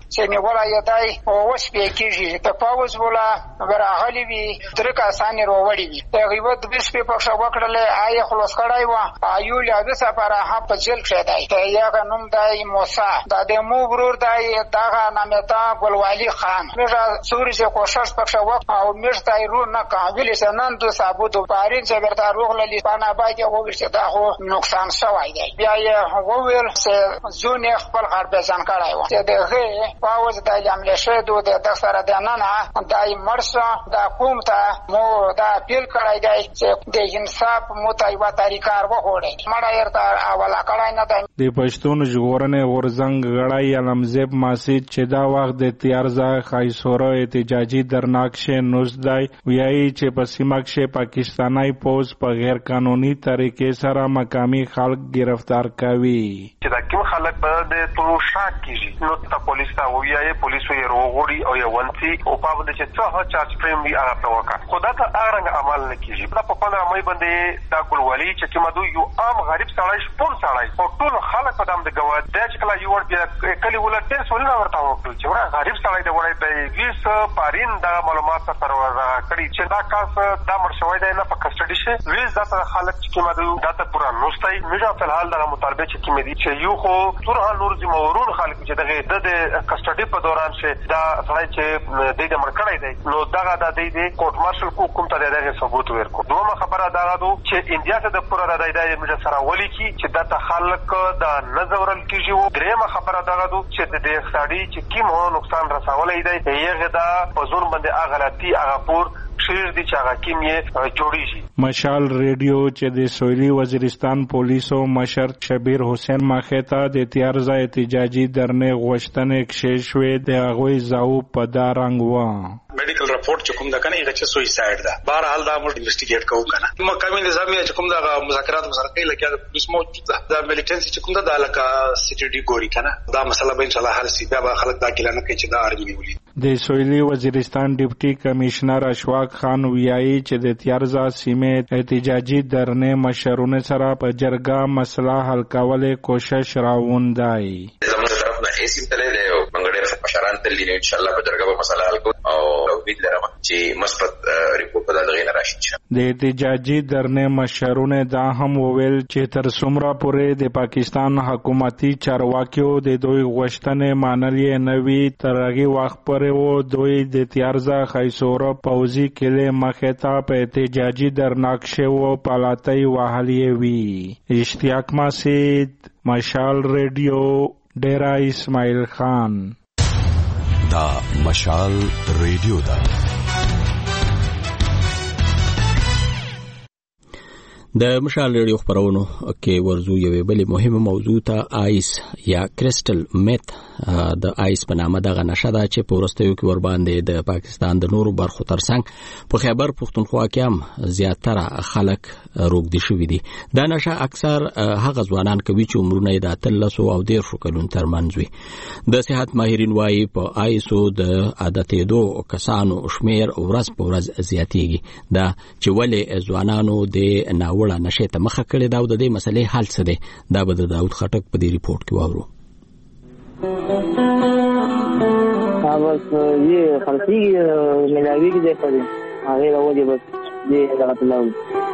چې نیولا یې دای اوس به کېږي ته پاوز ولا راغلی وي تر کاسانې وروړي وي تقریبا د بیس په پښه وکړلې آی خلاص کړای و ایو له د سفاره ها په جیل کې دی ته یا قانون دای موسی دا د مو ورور دای دغه نامتا ګلوالي خان مې سوري چې کوشش پښه وک او مې تای رو نه قابل سنن د ثابت پارین چې ورته روغللی پانا باید وګورئ دا خو نقصان شوی دی بیا یې وویل چې زونه خپل غرب ځان کړای و چې دغه پاوز د عمل شه د سره د نن دای مرسه دا کوم ته مو دا پیل کړای دی چې د انصاف متایبه طریقار وګورئ مړه یرته اوله کړای نه دی د پښتون ژغورنې غورزنګ غړای علمزیب ماسید چې دا وخت د تیارزا خایسوره احتجاجي درناکشه نوزدای ویایي چې په سیمه کې پاکستاني پوز په غیر قانوني طریقې سره مقامی خلک گرفتار کوي چې دا کوم خلک په د پروشاک کیږي نو ته پولیس ته ویایي پولیس یې روغوري او یو ونتي او په بده چې څه چارج فریم وی هغه ته وکړه خدا ته هغه عمل نه کیږي دا په 15 مې باندې دا ګلوالي چې کوم دوی یو عام غریب سړی شپون سړی او ټول خلک په دام د ګواد د چې کله یو ور بیا کلی ولته سولنه ورته وکړي چې ورا غریب سړی د وړي د ویس پارین دا معلومات سره کړي چې دا کاس دا مرشوي دی نه په کسټډي شي ویس دا خلک چې کوم دوی دا ته پورا نوستای میجا په حال دا مطالبه چې کوم دي چې یو خو تورها نور زمورون خلک چې دغه د کسټډي په دوران شي دا سړی چې د مرکړای دی نو دغه د دې کوټ مارشل کو کوم ته دغه ثبوت ورکو دومره خبره دا غو چې انډیا ته د پورا د دې میجا سره ولي کی چې دا خلک دا نظرل کیږي درېمه خبره دا غو چې د دې سړی چې کوم نقصان رسولای دی یغه دا په زور باندې اغلاتی هغه پور شیر دي چې هغه کیم یې جوړیږي مشال ریډیو چې د سویلي وزیرستان پولیسو مشر شبیر حسین ماخیتا د تیارزا احتجاجي درنې غوښتنې کښې د هغوی زاو په دا رنګ و میډیکل رپورټ چې کوم دا کنه هغه چې سویساید ده بهر حال دا موږ انویسټیګیټ کوو کنه مقامی نظام چې کوم دا مذاکرات مسره کوي لکه د پولیس موجود ده دا ملیټنسي چې کوم دا علاقه سټی ډي ګوري کنه دا مسله به ان شاء الله حل شي بیا به خلک دا کلانه کوي چې دا ارمي ولي د سویلي وزیرستان ډیپټي کمشنر اشواق خان ویایي چې د تیارزا سیمې احتجاجي درنې مشرونه سره په جرګه مسله حل کولو کوشش راوندای زموږ طرف نه هیڅ تللی دی او منګړې مشران تللی نه ان شاء الله په جرګه به مسله حل کوو او امید لرم چې مثبت ریپورت به دغه نه راشي د احتجاجي درنې مشرونه دا هم وویل چې تر څومره پورې د پاکستان حکومتي چارواکیو د دوی غوښتنې منلې نه وي تر هغه وخت پورې و دوی د تیارزا خایسوره پوځي کلی مخې ته په احتجاجي درناکشه و پالاتۍ وهلې وي اشتیاق ماسید مشال ریډیو ډیرا اسماعیل خان دا مشال ریډیو دا د مشال ریډیو خبرونو کې ورزو یوې بلې مهمه موضوع ته آیس یا کریسټل میت د آیس په نامه دغه نشه ده چې په وروستیو کې ور باندې د پاکستان د نورو برخو ترڅنګ په خیبر پښتونخوا کې هم زیاتره خلک روږدي شوي دي دا نشه اکثر هغه ځوانان کوي چې عمرونه یې د 13 او 14 کلونو ترمنځ وي د صحت ماهرین وایي په آیسو د عادتېدو کسانو شمیر ورځ په ورځ زیاتېږي دا چې ولې ځوانانو د وړه نشه ته مخه کړې دا د دې مسلې حل څه دی دا به د داود خټک په دې ریپورت کې واورو بس یہ خرچی ملاوی کی دیکھا دیں آگے رہو جی بس یہ لگت لاؤ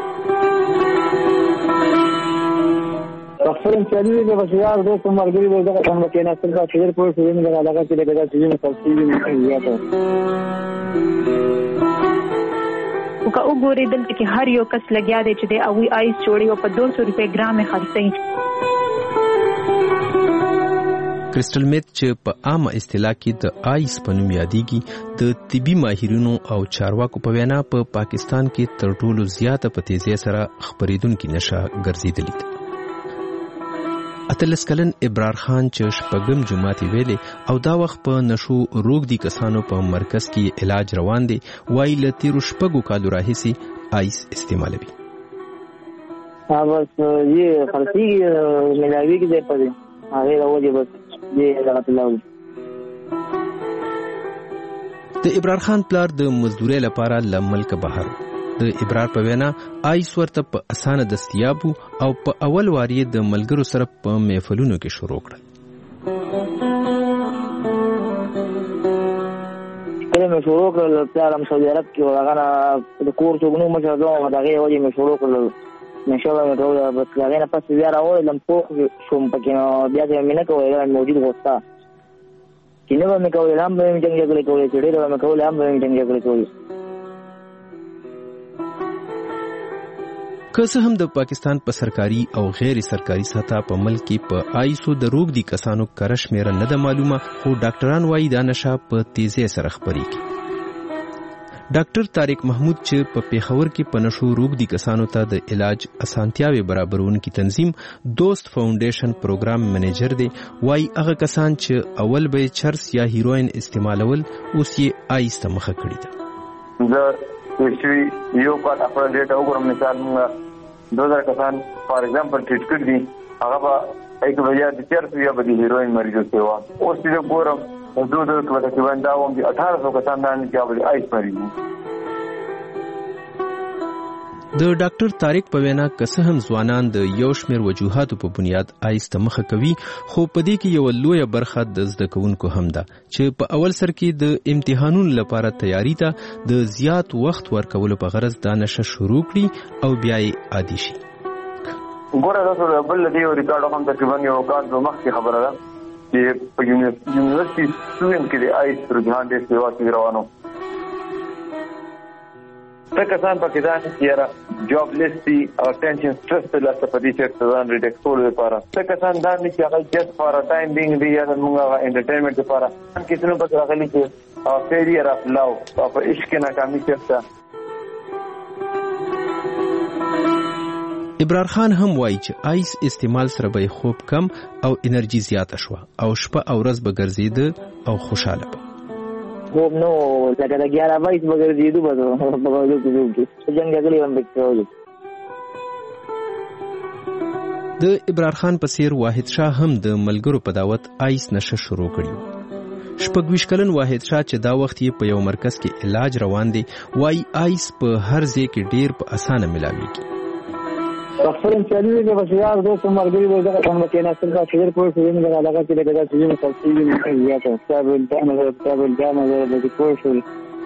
اکثر چلی کہ بس یار دوست مرګري به دغه څنګه کې نه څنګه چې په څه نه لگا چې دغه چیزونه خرچي نه زیاته وکه وګورئ دلته کې هر یو کس لګیا دی چې د اوی آیس جوړي او په 200 روپے ګرام خرڅي کریسټل میت چې په عامه اصطلاح کې د آیس په نوم یادېږي د طبي ماهرینو او چارواکو په وینا په پاکستان کې تر ټولو زیاته په تیزی سره خپرېدونکې نشه ګرځېدلې ده. اتلس کلن ابرار خان چې شپږم جمعاتي ویلې او دا وخت په نشو روږدي کسانو په مرکز کې علاج روان دي وایي له تیرو شپږو کالو راهیسې آیس استعمالوي. بس یہ خرچی ملاوی کی دیکھا دیں آگے رہو جی بس یہ لگت لاؤ د ابرار خان پلار د مزدورۍ لپاره له ملکه بهر د ابرار په وینا آیس ورته په اسانه دستیاب او په اول واری د ملګرو سره په محفلونو کې شروع کړل. مې شروع کړل پلار هم سعودي عرب کې و هغه نه د کور څوګنو مشر زه وم د هغې وجې مې شروع کړل نشوه مې کوله بس د هغې نه پس بیا راوړلم پوه شوم پکې نو بیا چې مې نه کوله موجود غوښته چې نه به مې کولې هم به مې جنګ جګړې کولې چې ډېره به مې کولې هم به مې جنګ جګړې کولې. که څه هم د پاکستان په سرکاري او غیر سرکاري سطح په ملک کې په آیسو د روږدي کسانو کره شمیره نه ده معلومه، خو ډاکټران وایي دا نشه په تیزۍ سره خپرېږي. ډاکټر طارق محمود چې په پیښور کې په نشو روږدي کسانو ته د علاج اسانتیاوې برابرونکي تنظیم دوست فاونډیشن پروګرام منیجر دی، وایي هغه کسان چې اول به چرس یا هیروین استعمالول اوس یې آیس ته مخه کړې ده. یو کال خپل ډیټا وګورم، مثال موږ 2000 کسان فار ایگزامپل ټریټ کړي دي، هغه به ایک بیا د چرس یا د هیروین مریضو سیوا اوس دې ګورم حدود تقریبا دا هم 1800 کسان باندې چې آیس مریض. د ډاکټر طارق په وینا که څه هم ځوانان د یو شمېر وجوهاتو په بنیاد آیس ته مخه کوي، خو په دې کې یو لویه برخه د زده کوونکو هم ده چې په اول سر کې د امتحانونو لپاره تیاری ته د زیات وخت ورکولو په غرض دا نشه شروع کړي او بیا یې عادي شي. ګوره تاسو بل دی ریکارډ هم تقریبا یو کال مخکې خبره ده چې په یونیورسيټي سټوډنټ کې د آیس رجحان ډېر سیوا کې روانو. څه کسان پکې ځان یې جاب لیست دي او ټینشن سټرس په لاس په دې چې ځان ریډکس کول لپاره، څه کسان دا نه چې هغه جست فار ا ټایم بینګ دی یا موږ هغه انټرټینمنت لپاره کیسه نه پکې راغلي چې او فیلیر اف لو او په عشق ناکامي چرته. ابرار خان هم وایي چې آیس استعمال سره به خوب کم او انرژي زیاته شوه او شپه او ورځ به ګرځېده او خوشاله به. خوب نو لکه د 11 به ګرځېدو به جنګ جګړې هم به کولې. د ابرار خان په څیر واحد شاه هم د ملګرو په دعوت آیس نشه شروع کړی و. 26 کلن واحد شاه چې دا وخت یې په یو مرکز کې علاج روان دی، وایي آیس په هر ځای کې ډیر په اسانه ملاویږي. افرین چلیږي چې بس یار دوست مرګري به دغه څنګه کې نه څنګه چې په څیر نه لګا چې دغه چې نه تفصیل نه زیاته تابل دامه د کوشل.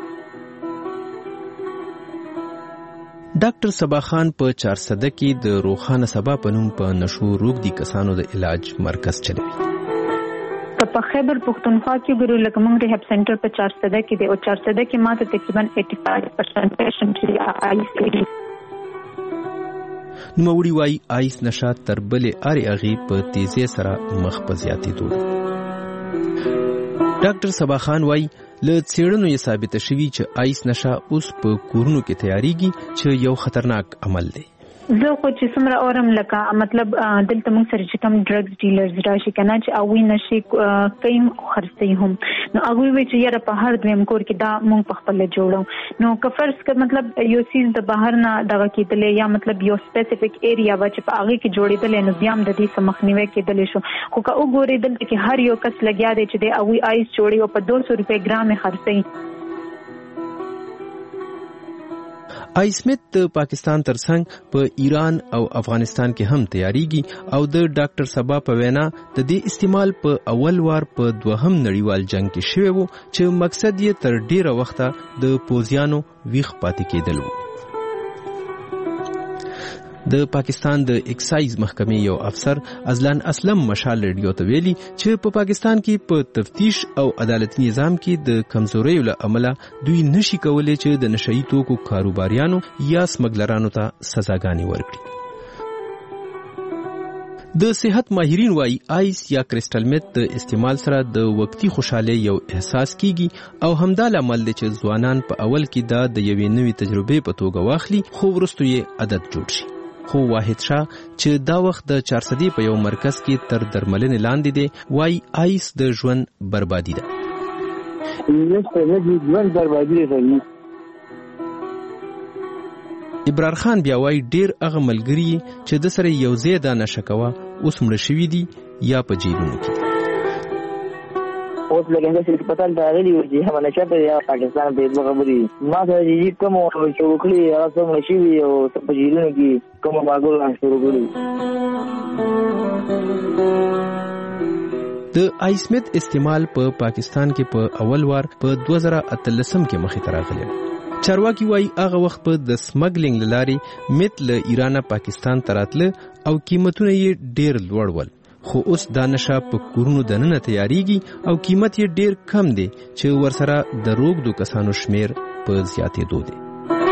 ډاکټر صبا خان په 400 کې د روخانه سبا په نوم په نشو روږدي کسانو د علاج مرکز چلوي. په خیبر پختونخوا کې ګورو لکه موږ ریهاب سنټر په 400 کې دی او 400 کې ماته تقریبا 85% پیشنټ آیس لري. نوموړي وایي آیس نشه تر بلې هرې هغې په تیزۍ سره مخ په زیاتېدو ده. ډاکټر صبا خان وایي له څېړنو یې ثابته شوي چې آیس نشه اوس په کورونو کې تیاریږي چې یو خطرناک عمل دی. زه خو چې څومره اورم لکه مطلب دلته موږ سره چې کوم ډرګز ډیلرز راشي کنه چې هغوی نشي کوي خرڅوي هم، نو هغوی وایي چې یاره په هر دویم کور کې دا موږ په خپله جوړو. نو که فرض که مطلب یو څیز د بهر نه دغه کېدلی یا مطلب یو سپیسیفیک ایریا به چې په هغې کې جوړېدلی نو بیا هم د دې څه مخنیوی کېدلی شو. خو که وګورې دلته کې هر یو کس لګیا دی چې دی هغوی آیس جوړوي او په 200 روپۍ ګرام یې خرڅوي. آیسمت د پاکستان ترڅنګ په ایران او افغانستان کې هم تیاریږي او د ډاکټر صبا په وینا د دې استعمال په اول وار په دوهم نړیوال جنگ کې شوی وو چې مقصد یې تر ډیره وخته د پوځیانو ویښ پاتې کېدل وو. د پاکستان د اکسایز محکمې یو افسر ازلان اسلم مشال ریډیو ته ویلي چې په پاکستان کې په تفتیش او عدالتي نظام کې د کمزوریو له امله دوی نشي کولای چې د نشئی توکو کاروباریانو یا سمګلرانو ته سزاګانې ورکړي. د صحت ماهرین وایي آیس یا کریسټل میت د استعمال سره د وقتی خوشحالي یو احساس کیږي او همدا لامل دی چې ځوانان په اول کې دا د یوې نوې تجربې په توګه واخلي خو وروسته یې عادت جوړ شي. خو واحد شاه چې دا وخت د 400 په یو مرکز کې تر درملنې لاندې دی وایي آیس د ژوند بربادي ده. ابرار خان بیا وایي ډیر هغه ملګري چې د سره یو ځای دا نشه کوه اوس مړه شوي دي یا په جیلونو کې. اوس لکه څنګه چې پتال دا غلي و چې هم نشه په پاکستان په دغه خبرې ما ته یی کوم شروع کړی هغه څه مړه شوي او په جیلونو کې کوم باغول شروع کړی. د آیسمت استعمال په پاکستان کې په اول وار په 2013 کې مخې ته راغلی. چارواکي وایي هغه وخت په د سمګلینګ لارې میت له ایران پاکستان ته راتله او قیمتونه یې ډیر لوړ ول، خو اوس دا نشه په کورونو دننه تیاریږي او قیمت یې ډیر کم دی چې ورسره د روږدو کسانو شمیر په زیاتېدو دی.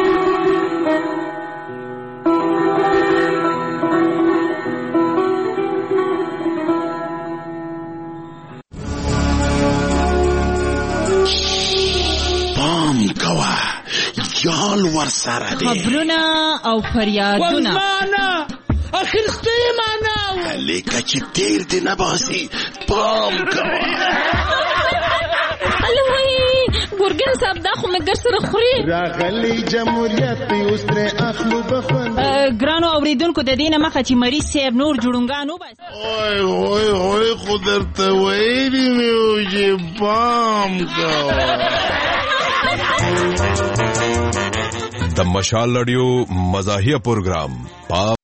پام کوه یال ورسره دی، خبرونه او فریادونه اخرسته معنا لیکه چې تیر دی نباسي. پام کوه ګورګین صاحب دا خو مګر سره خوري راغلی جمهوریت اوس تر اخلو بخون. ګرانو اوریدونکو د دینه مخه چې مریض صاحب نور جوړونګانو بس اوه خو درته ویلي مې و چې پام کوه. د مشال رادیو مزاحیه پروګرام